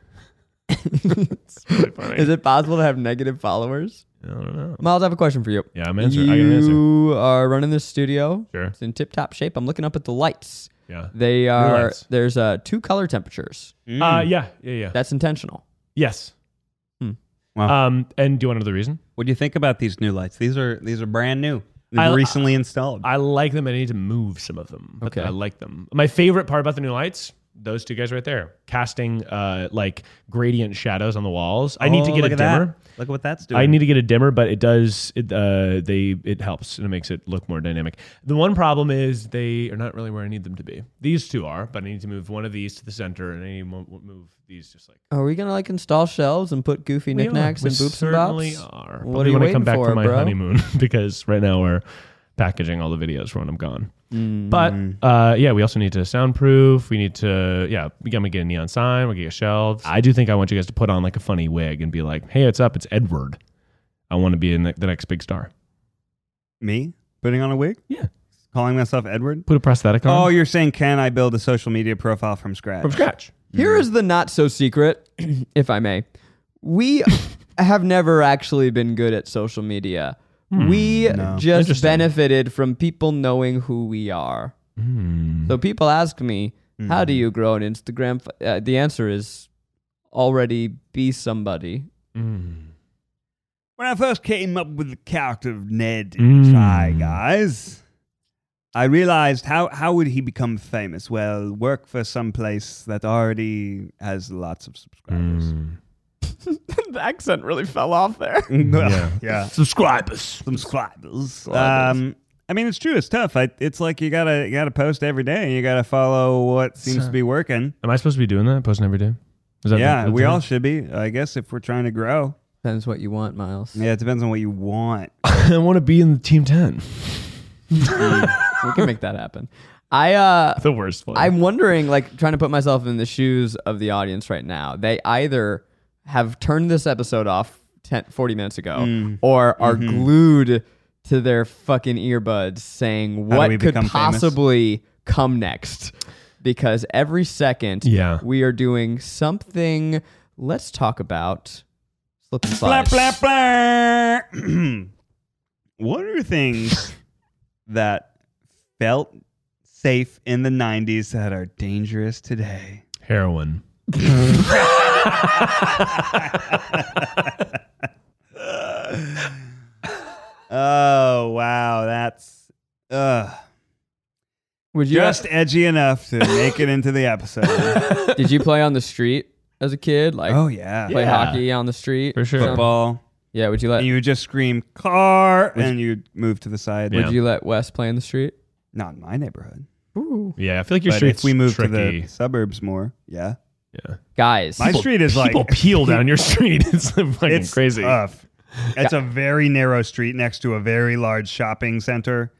It's really funny. Is it possible to have negative followers? I don't know. Miles, I have a question for you. Yeah, I'm answering. I got an answer. You are running this studio. Sure. It's in tip-top shape. I'm looking up at the lights. Yeah. They are, lights. there's uh, two color temperatures. Uh, yeah, yeah, yeah. That's intentional. Yes. Hmm. Wow. Um, and do you want another reason? What do you think about these new lights? These are these are brand new. They've I- recently installed. I like them. I need to move some of them. But Okay. I like them. My favorite part about the new lights, those two guys right there, casting uh, like gradient shadows on the walls. I need to Oh, get look a at that. dimmer. Look at what that's doing. I need to get a dimmer, but it does. It uh, they it helps and it makes it look more dynamic. The one problem is they are not really where I need them to be. These two are, but I need to move one of these to the center, and I need to mo- move these just like. Are we going to like install shelves and put goofy We are. knicknacks We and boops and certainly bops? are. What But are you when I waiting come back for, from my bro? honeymoon, because right now we're packaging all the videos for when I'm gone. Mm. But uh, yeah, we also need to soundproof. We need to, yeah, we got to get a neon sign. We get shelves. I do think I want you guys to put on like a funny wig and be like, hey, it's up. It's Edward. I want to be in the, the next big star. Me putting on a wig? Yeah. Calling myself Edward? Put a prosthetic on. Oh, you're saying can I build a social media profile from scratch? From scratch. Here is the not so secret, if I may. We have never actually been good at social media. Hmm. we No. just Interesting. benefited from people knowing who we are. Hmm. So people ask me, how Hmm. do you grow an Instagram? F-? Uh, the answer is already be somebody. Mm. When I first came up with the character of Ned Mm. in Try Guys, I realized how, how would he become famous? Well, work for some place that already has lots of subscribers. Mm. The accent really fell off there. Yeah. yeah. Subscribers. Subscribers. Um, I mean, it's true. It's tough. I, it's like you gotta you gotta post every day. And you gotta follow what seems So- to be working. Am I supposed to be doing that? Posting every day? Is that Yeah, the, the we thing? all should be. I guess if we're trying to grow. Depends what you want, Miles. Yeah, it depends on what you want. I want to be in the team ten. We can make that happen. I uh The worst one. I'm wondering, like, trying to put myself in the shoes of the audience right now. They either have turned this episode off ten, forty minutes ago Mm. or are Mhm. glued to their fucking earbuds saying How do what we could become famous? possibly come next. Because every second Yeah. we are doing something. Let's talk about slip and Blah, slide. blah, blah. What are things that felt safe in the nineties that are dangerous today? Heroin. Oh, wow. That's uh, Would you just edgy enough to make it into the episode. Did you play on the street as a kid? Like, Oh, yeah. play Yeah. hockey on the street? For sure. Football. Yeah, would you let And you would just scream car, and you'd move to the side. Yeah. would you let Wes play in the street? Not in my neighborhood. Ooh. Yeah, I feel like your But street's if we move tricky. to the suburbs more, yeah. Yeah. Guys, My street is like People peel down your street. It's fucking it's crazy. tough. It's a very narrow street next to a very large shopping center.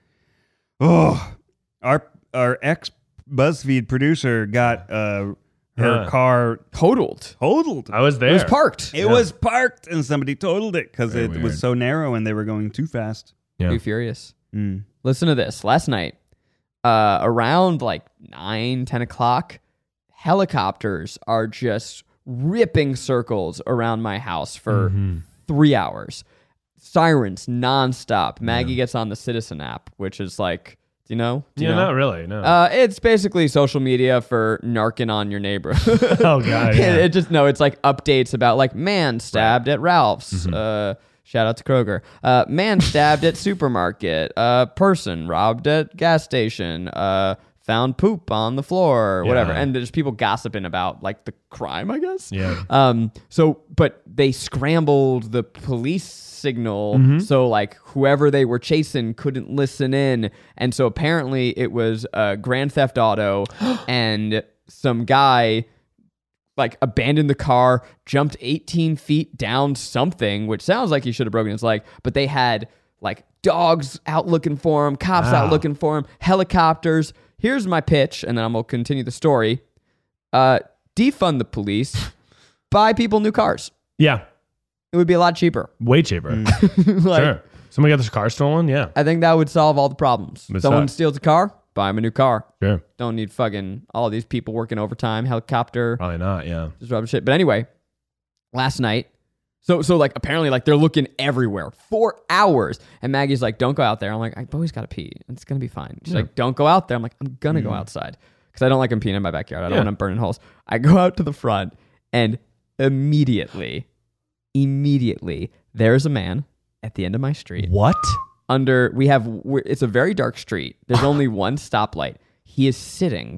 Oh, our our ex BuzzFeed producer got uh, her Yeah. car totaled. totaled. I was there. It was parked. It was parked, and somebody totaled it because Very it weird. was so narrow and they were going too fast. Yeah. Too furious. Mm. Listen to this. Last night, uh, around like nine, ten o'clock, helicopters are just ripping circles around my house for Mm-hmm. three hours. Sirens nonstop. Maggie gets on the Citizen app, which is like, do you know? Do you Yeah, know? not really. No. Uh, it's basically social media for narking on your neighbor. Oh, God, yeah. it, it just no, it's like updates about like man stabbed at Ralph's. Mm-hmm. Uh, shout out to Kroger. Uh, man stabbed at supermarket. Uh, person robbed at gas station. Uh, found poop on the floor or whatever. Yeah. And there's people gossiping about like the crime, I guess. Yeah. Um. So, but they scrambled the police signal, Mm-hmm. so like whoever they were chasing couldn't listen in, and so apparently it was uh, Grand Theft Auto, and some guy like abandoned the car, jumped eighteen feet down something, which sounds like he should have broken his leg, but they had like dogs out looking for him, cops Wow. out looking for him, helicopters. Here's my pitch, and then I'm gonna continue the story. Uh, defund the police, buy people new cars. Yeah. It would be a lot cheaper. Way cheaper. Like, Sure. Somebody got this car stolen? Yeah. I think that would solve all the problems. But Someone sucks. steals a car, buy him a new car. Sure. Don't need fucking all these people working overtime, helicopter, Probably not. Yeah. just rubber shit. But anyway, last night, so so like apparently like they're looking everywhere for hours, and Maggie's like, "Don't go out there." I'm like, "I've always got to pee. It's gonna be fine." She's Yeah. like, "Don't go out there." I'm like, "I'm gonna Mm. go outside because I don't like him peeing in my backyard. I don't Yeah. want him burning holes." I go out to the front, and immediately, immediately, there's a man at the end of my street. What? Under we have we're, it's a very dark street. There's only one stoplight. He is sitting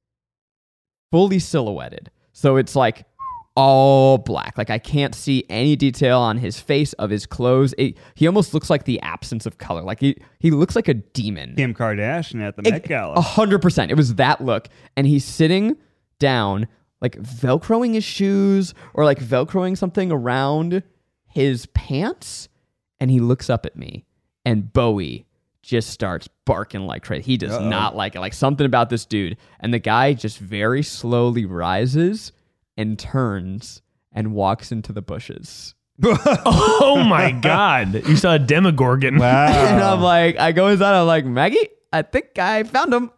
fully silhouetted. So it's like all black. Like I can't see any detail on his face, of his clothes. It, he almost looks like the absence of color. Like he he looks like a demon. Kim Kardashian at the Ex- Met Gala. A hundred percent. It was that look. And he's sitting down, like Velcroing his shoes or like Velcroing something around his pants. And he looks up at me, and Bowie just starts barking like crazy. He does Uh-oh. not like it. Like something about this dude. And the guy just very slowly rises and turns and walks into the bushes. Oh my God. You saw a Demogorgon. Wow. And I'm like, I go inside, I'm like, Maggie, I think I found him.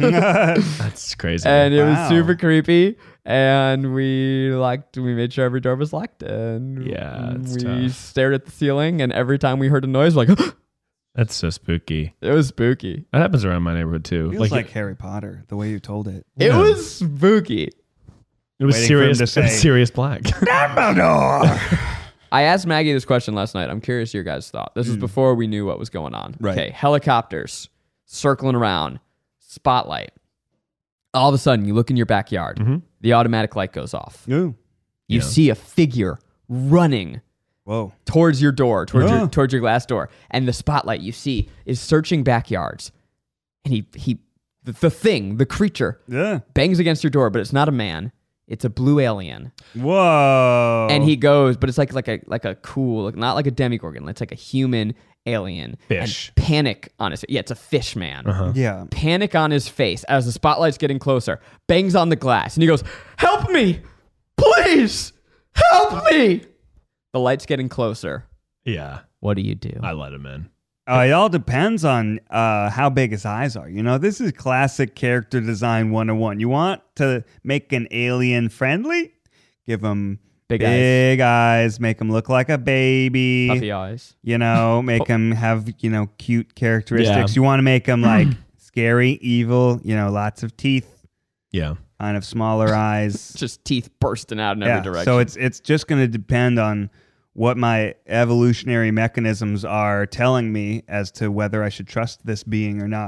That's crazy. And it Wow. was super creepy. And we locked, we made sure every door was locked. And Yeah, it's we tough. stared at the ceiling. And every time we heard a noise, we're like, That's so spooky. it was spooky. That happens around my neighborhood too. Feels like, Harry Potter, the way you told it. It Yeah. was spooky. it was waiting for serious. him It to was say- Sirius Black. Dumbledore! I asked Maggie this question last night. I'm curious your guys' thought. This was before we knew what was going on. Right. Okay, helicopters circling around, spotlight. All of a sudden, you look in your backyard. Mhm. The automatic light goes off. Ooh. You Yeah. see a figure running Whoa. towards your door, towards Yeah. your towards your glass door, and the spotlight you see is searching backyards. And he he the, the thing, the creature, Yeah. bangs against your door, but it's not a man. It's a blue alien. Whoa. And he goes, but it's like like a like a cool, like not like a demigorgon. It's like a human alien. Fish. And panic on his yeah, it's a fish man. Uh-huh. Yeah. Panic on his face as the spotlight's getting closer. Bangs on the glass, and he goes, "Help me, please, help me." The light's getting closer. Yeah. What do you do? I let him in. Uh, it all depends on uh, how big his eyes are. You know, this is classic character design one oh one. You want to make an alien friendly? Give him Big big eyes. Make him look like a baby. Puffy eyes. You know, make him have, you know, cute characteristics. Yeah. You want to make him like scary, evil, you know, lots of teeth, Yeah. kind of smaller eyes. Just teeth bursting out in Yeah, every direction. so it's it's just going to depend on what my evolutionary mechanisms are telling me as to whether I should trust this being or not.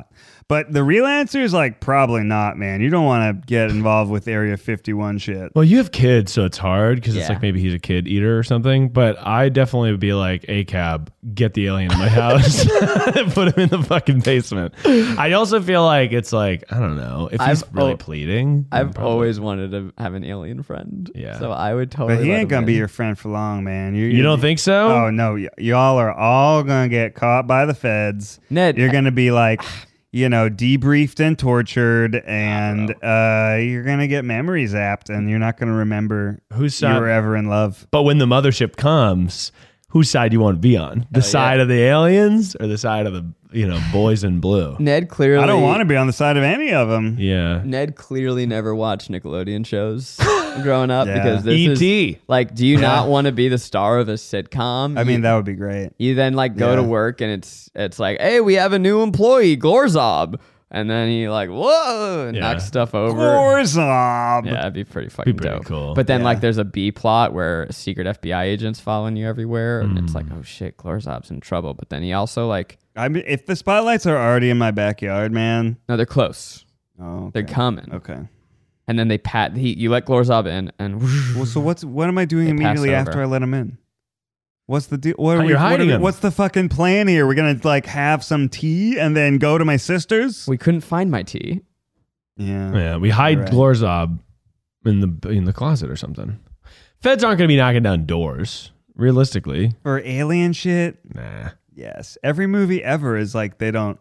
But the real answer is like probably not, man. You don't want to get involved with Area fifty-one shit. Well, you have kids, so it's hard because it's Yeah. like maybe he's a kid eater or something. But I definitely would be like, A C A B, get the alien in my house and put him in the fucking basement. I also feel like it's like, I don't know, if he's I've- really oh, pleading. I've probably- always wanted to have an alien friend. Yeah. So I would totally. But he let ain't him gonna be in. your friend for long, man. You, You don't think so? Oh no, y- y'all are all gonna get caught by the feds. Ned, You're gonna be like, you know, debriefed and tortured, and uh, you're gonna get memory zapped, and you're not gonna remember Whose you side- were ever in love. But when the mothership comes, whose side do you want to be on? The Hell side yeah. of the aliens or the side of the, you know, boys in blue? Ned clearly. I don't want to be on the side of any of them. Yeah. Ned clearly never watched Nickelodeon shows growing up Yeah. because this E T is like, do you not want to be the star of a sitcom? I You- mean, that would be great. You then like go Yeah. to work and it's it's like, hey, we have a new employee, Glorzob, and then he like, whoa, and Yeah. knocks stuff over. Gorzob. Yeah, that'd be pretty fucking pretty dope. cool. But then Yeah. like there's a B plot where secret F B I agents following you everywhere, and it's like, oh shit, Glorzob's in trouble. But then he also like, I mean, if the spotlights are already in my backyard, man. no, they're close, Oh, they're okay. coming, Okay. and then they pat. He, you let Glorzob in, and Well, so what's what am I doing They pass immediately over. after I let him in? What's the deal? What are Oh, we, you're what are hiding we- him. What's the fucking plan here? We're gonna like have some tea and then go to my sister's? we couldn't find my tea. Yeah. Yeah, we hide Right. Glorzob in the in the closet or something. Feds aren't going to be knocking down doors, realistically. For alien shit? Nah. Yes. Every movie ever is like they don't.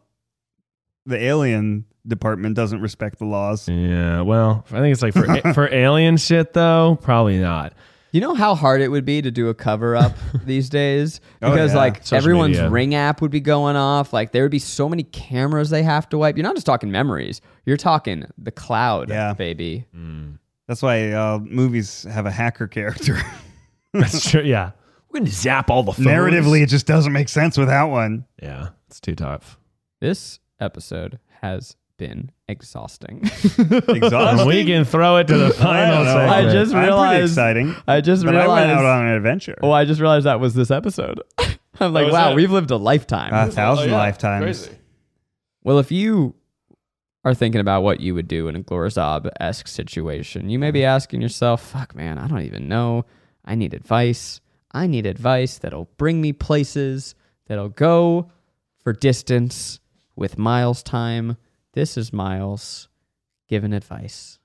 The alien department doesn't respect the laws. Yeah, well, I think it's like for for alien shit though, probably not. You know how hard it would be to do a cover up these days? Oh, Because yeah. like Social everyone's media. Ring app would be going off. Like there would be so many cameras they have to wipe. You're not just talking memories. You're talking the cloud, Yeah. baby. That's why uh, movies have a hacker character. That's true. Yeah, we're going to zap all the phones. Narratively, it just doesn't make sense without one. Yeah, it's too tough. This episode has been exhausting. Exhausting. And we can throw it to the I final don't know. segment. I just I'm pretty realized- exciting. I just but realized. I went out on an adventure. Oh, I just realized that was this episode. I'm like, was wow, it? we've lived a lifetime. A thousand Oh, yeah. lifetimes. Crazy. Well, if you are thinking about what you would do in a Glorzob-esque situation, you may be asking yourself, fuck, man, I don't even know. I need advice. I need advice that'll bring me places, that'll go for distance with Miles time. This is Miles giving advice.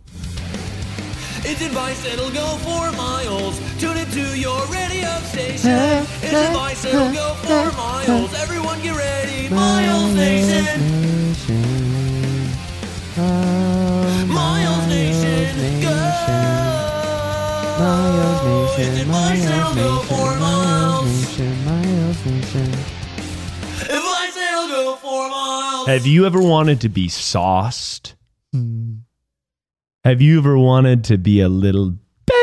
It's advice that'll go for miles. Tune it to your radio station. It's advice that'll go for miles. Everyone get ready. Miles Nation. Miles Nation. Go. Miles It's Nation, advice that'll go Miles for Nation, miles. Miles Nation, Miles Nation. Advice that'll go for miles. Have you ever wanted to be sauced? Have you ever wanted to be a little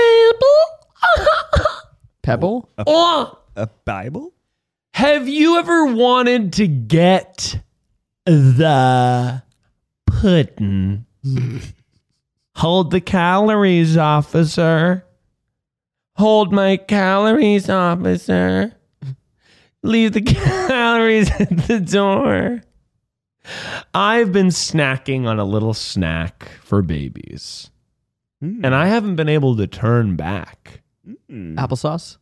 Pebble? or A Bible? have you ever wanted to get the pudding? Hold the calories, officer. Hold my calories, officer. Leave the calories at the door. I've been snacking on a little snack for babies, Mm. and I haven't been able to turn back. Mm. Applesauce?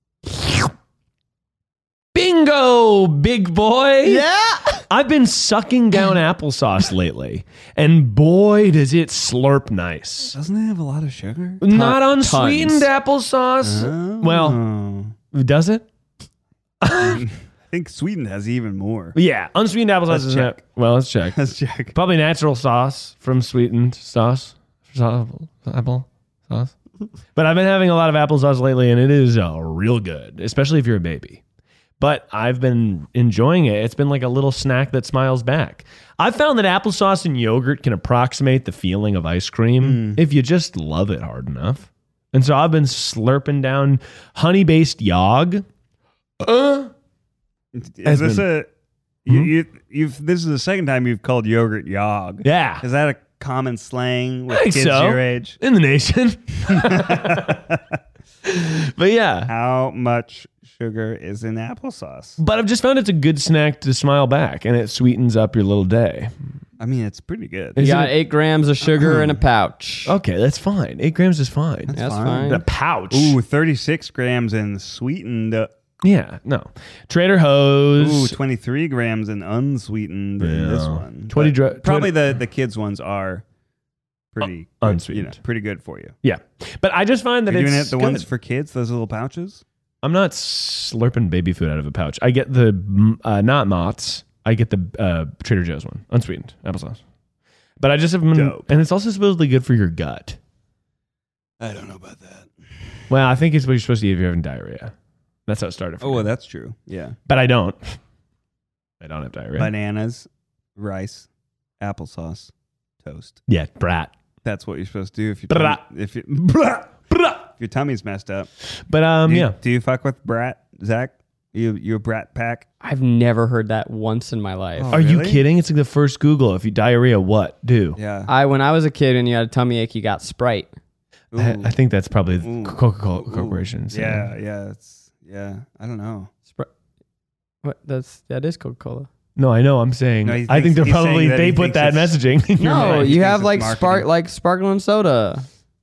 Bingo, big boy. Yeah. I've been sucking down applesauce lately, and boy, does it slurp nice. Doesn't it have a lot of sugar? Not Ton- unsweetened tons. applesauce. Oh. Well, does it? I think Sweden has even more. Yeah, unsweetened applesauce Let's is check. not. Well, let's check. Let's check. Probably natural sauce from sweetened sauce. Apple, apple sauce. But I've been having a lot of applesauce lately, and it is uh, real good, especially if you're a baby. But I've been enjoying it. It's been like a little snack that smiles back. I've found that applesauce and yogurt can approximate the feeling of ice cream if you just love it hard enough. And so I've been slurping down honey-based yog. Uh, Is Has this been- a you, you you've this is the second time you've called yogurt yog. Yeah. Is that a common slang with I think kids so. your age? In the nation. But yeah. How much sugar is in applesauce? But I've just found it's a good snack to smile back, and it sweetens up your little day. I mean, it's pretty good. You Is got it- eight grams of sugar in a pouch. Okay, that's fine. Eight grams is fine. That's fine. The pouch. Ooh, thirty-six grams in sweetened. uh, Yeah, no. Trader Joe's. Ooh, twenty-three grams in unsweetened in this Yeah. one. twenty But dra- probably the, the kids ones are pretty Uh, good, unsweetened. You know, pretty good for you. Yeah. But I just find that You're it's doing it the good. ones for kids, those little pouches? I'm not slurping baby food out of a pouch. I get the mm, uh, not Mott's. I get the uh, Trader Joe's one, unsweetened applesauce. But I just have, Dope. and it's also supposedly good for your gut. I don't know about that. Well, I think it's what you're supposed to eat if you're having diarrhea. That's how it started. For Oh, me. well, that's true. Yeah. But I don't. I don't have diarrhea. Bananas, rice, applesauce, toast. Yeah, brat. That's what you're supposed to do if you Brat. if you brat, brat, if your tummy's messed up. But um, do you, yeah. Do you fuck with brat, Zach? You you a brat pack? I've never heard that once in my life. Oh, Are you really? kidding? It's like the first Google. If you diarrhea, what do? Yeah. I when I was a kid and you had a tummy ache, you got Sprite. I, I think that's probably Ooh. Coca-Cola Ooh. Corporation's. Yeah, yeah, it's yeah. I don't know. Sprite. What? That's that is Coca Cola. No, I know. I'm saying. No, he I thinks- think they're he's saying probably that they he put thinks that it's- messaging. in your No, mind. you thinks have it's like marketing. spark like sparkling soda.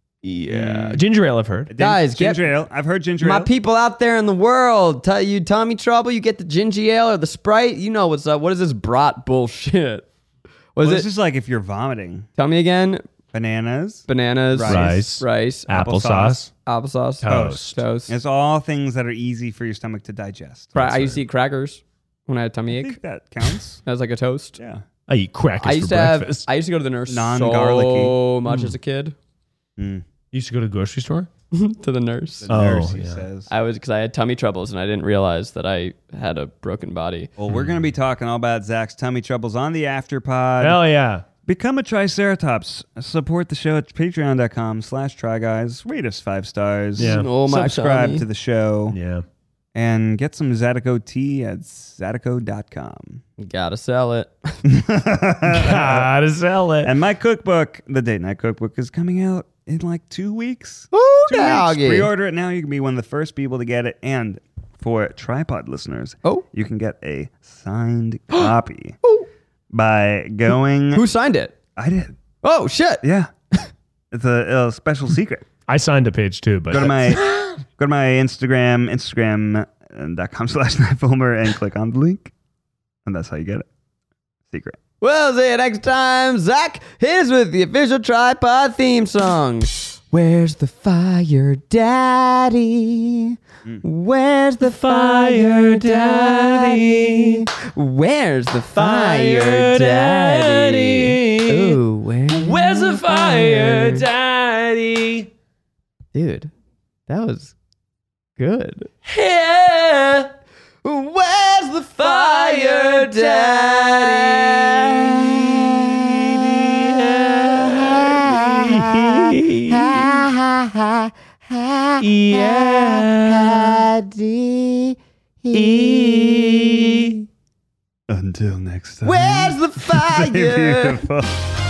Yeah, ginger ale. I've heard. Guys, get- ginger ale. I've heard ginger My ale. people out there in the world, tell you tummy trouble, you get the ginger ale or the Sprite. You know what's up. What is this brat bullshit? What is well, it? it's just like if you're vomiting. Tell me again. Bananas, Bananas, Rice. rice, Applesauce. applesauce, Toast. toast. It's all things that are easy for your stomach to digest. Cra- I used to eat crackers when I had tummy I ache. think that counts. That was like a toast. Yeah. I eat crackers I for used to have. breakfast. I used to go to the nurse Non-garlicky. so much as a kid. Mm. You used to go to the grocery store? To the nurse. The Oh, nurse, he yeah. says. I was because I had tummy troubles and I didn't realize that I had a broken body. Well, we're going to be talking all about Zach's tummy troubles on the Afterpod. Hell yeah. Become a Triceratops. Support the show at patreon.com slash try guys. Rate us five stars. Yeah. Oh, my Subscribe tummy. to the show. Yeah. And get some Zydeco tea at zydeco dot com. Gotta sell it. Gotta sell it. And my cookbook, the Date Night Cookbook, is coming out in like two weeks. Ooh, Two weeks. doggy. Pre-order it now. You can be one of the first people to get it. And for tripod listeners, Oh. you can get a signed copy by going. Who signed it? I did. Oh shit! Yeah, it's a, a special secret. I signed a page too, but Go to my go to my Instagram, Instagram dot com slash Nightfilmer, and click on the link, and that's how you get it. Secret. Well, see you next time. Zach, hit us with the official tripod theme song. Where's the fire, Daddy? Where's the fire, Daddy? Where's the fire, Daddy? Ooh, where- Where's the fire, Daddy? Dude, that was good. Yeah. Where's the fire, Daddy? Until next time. Where's the fire? Beautiful.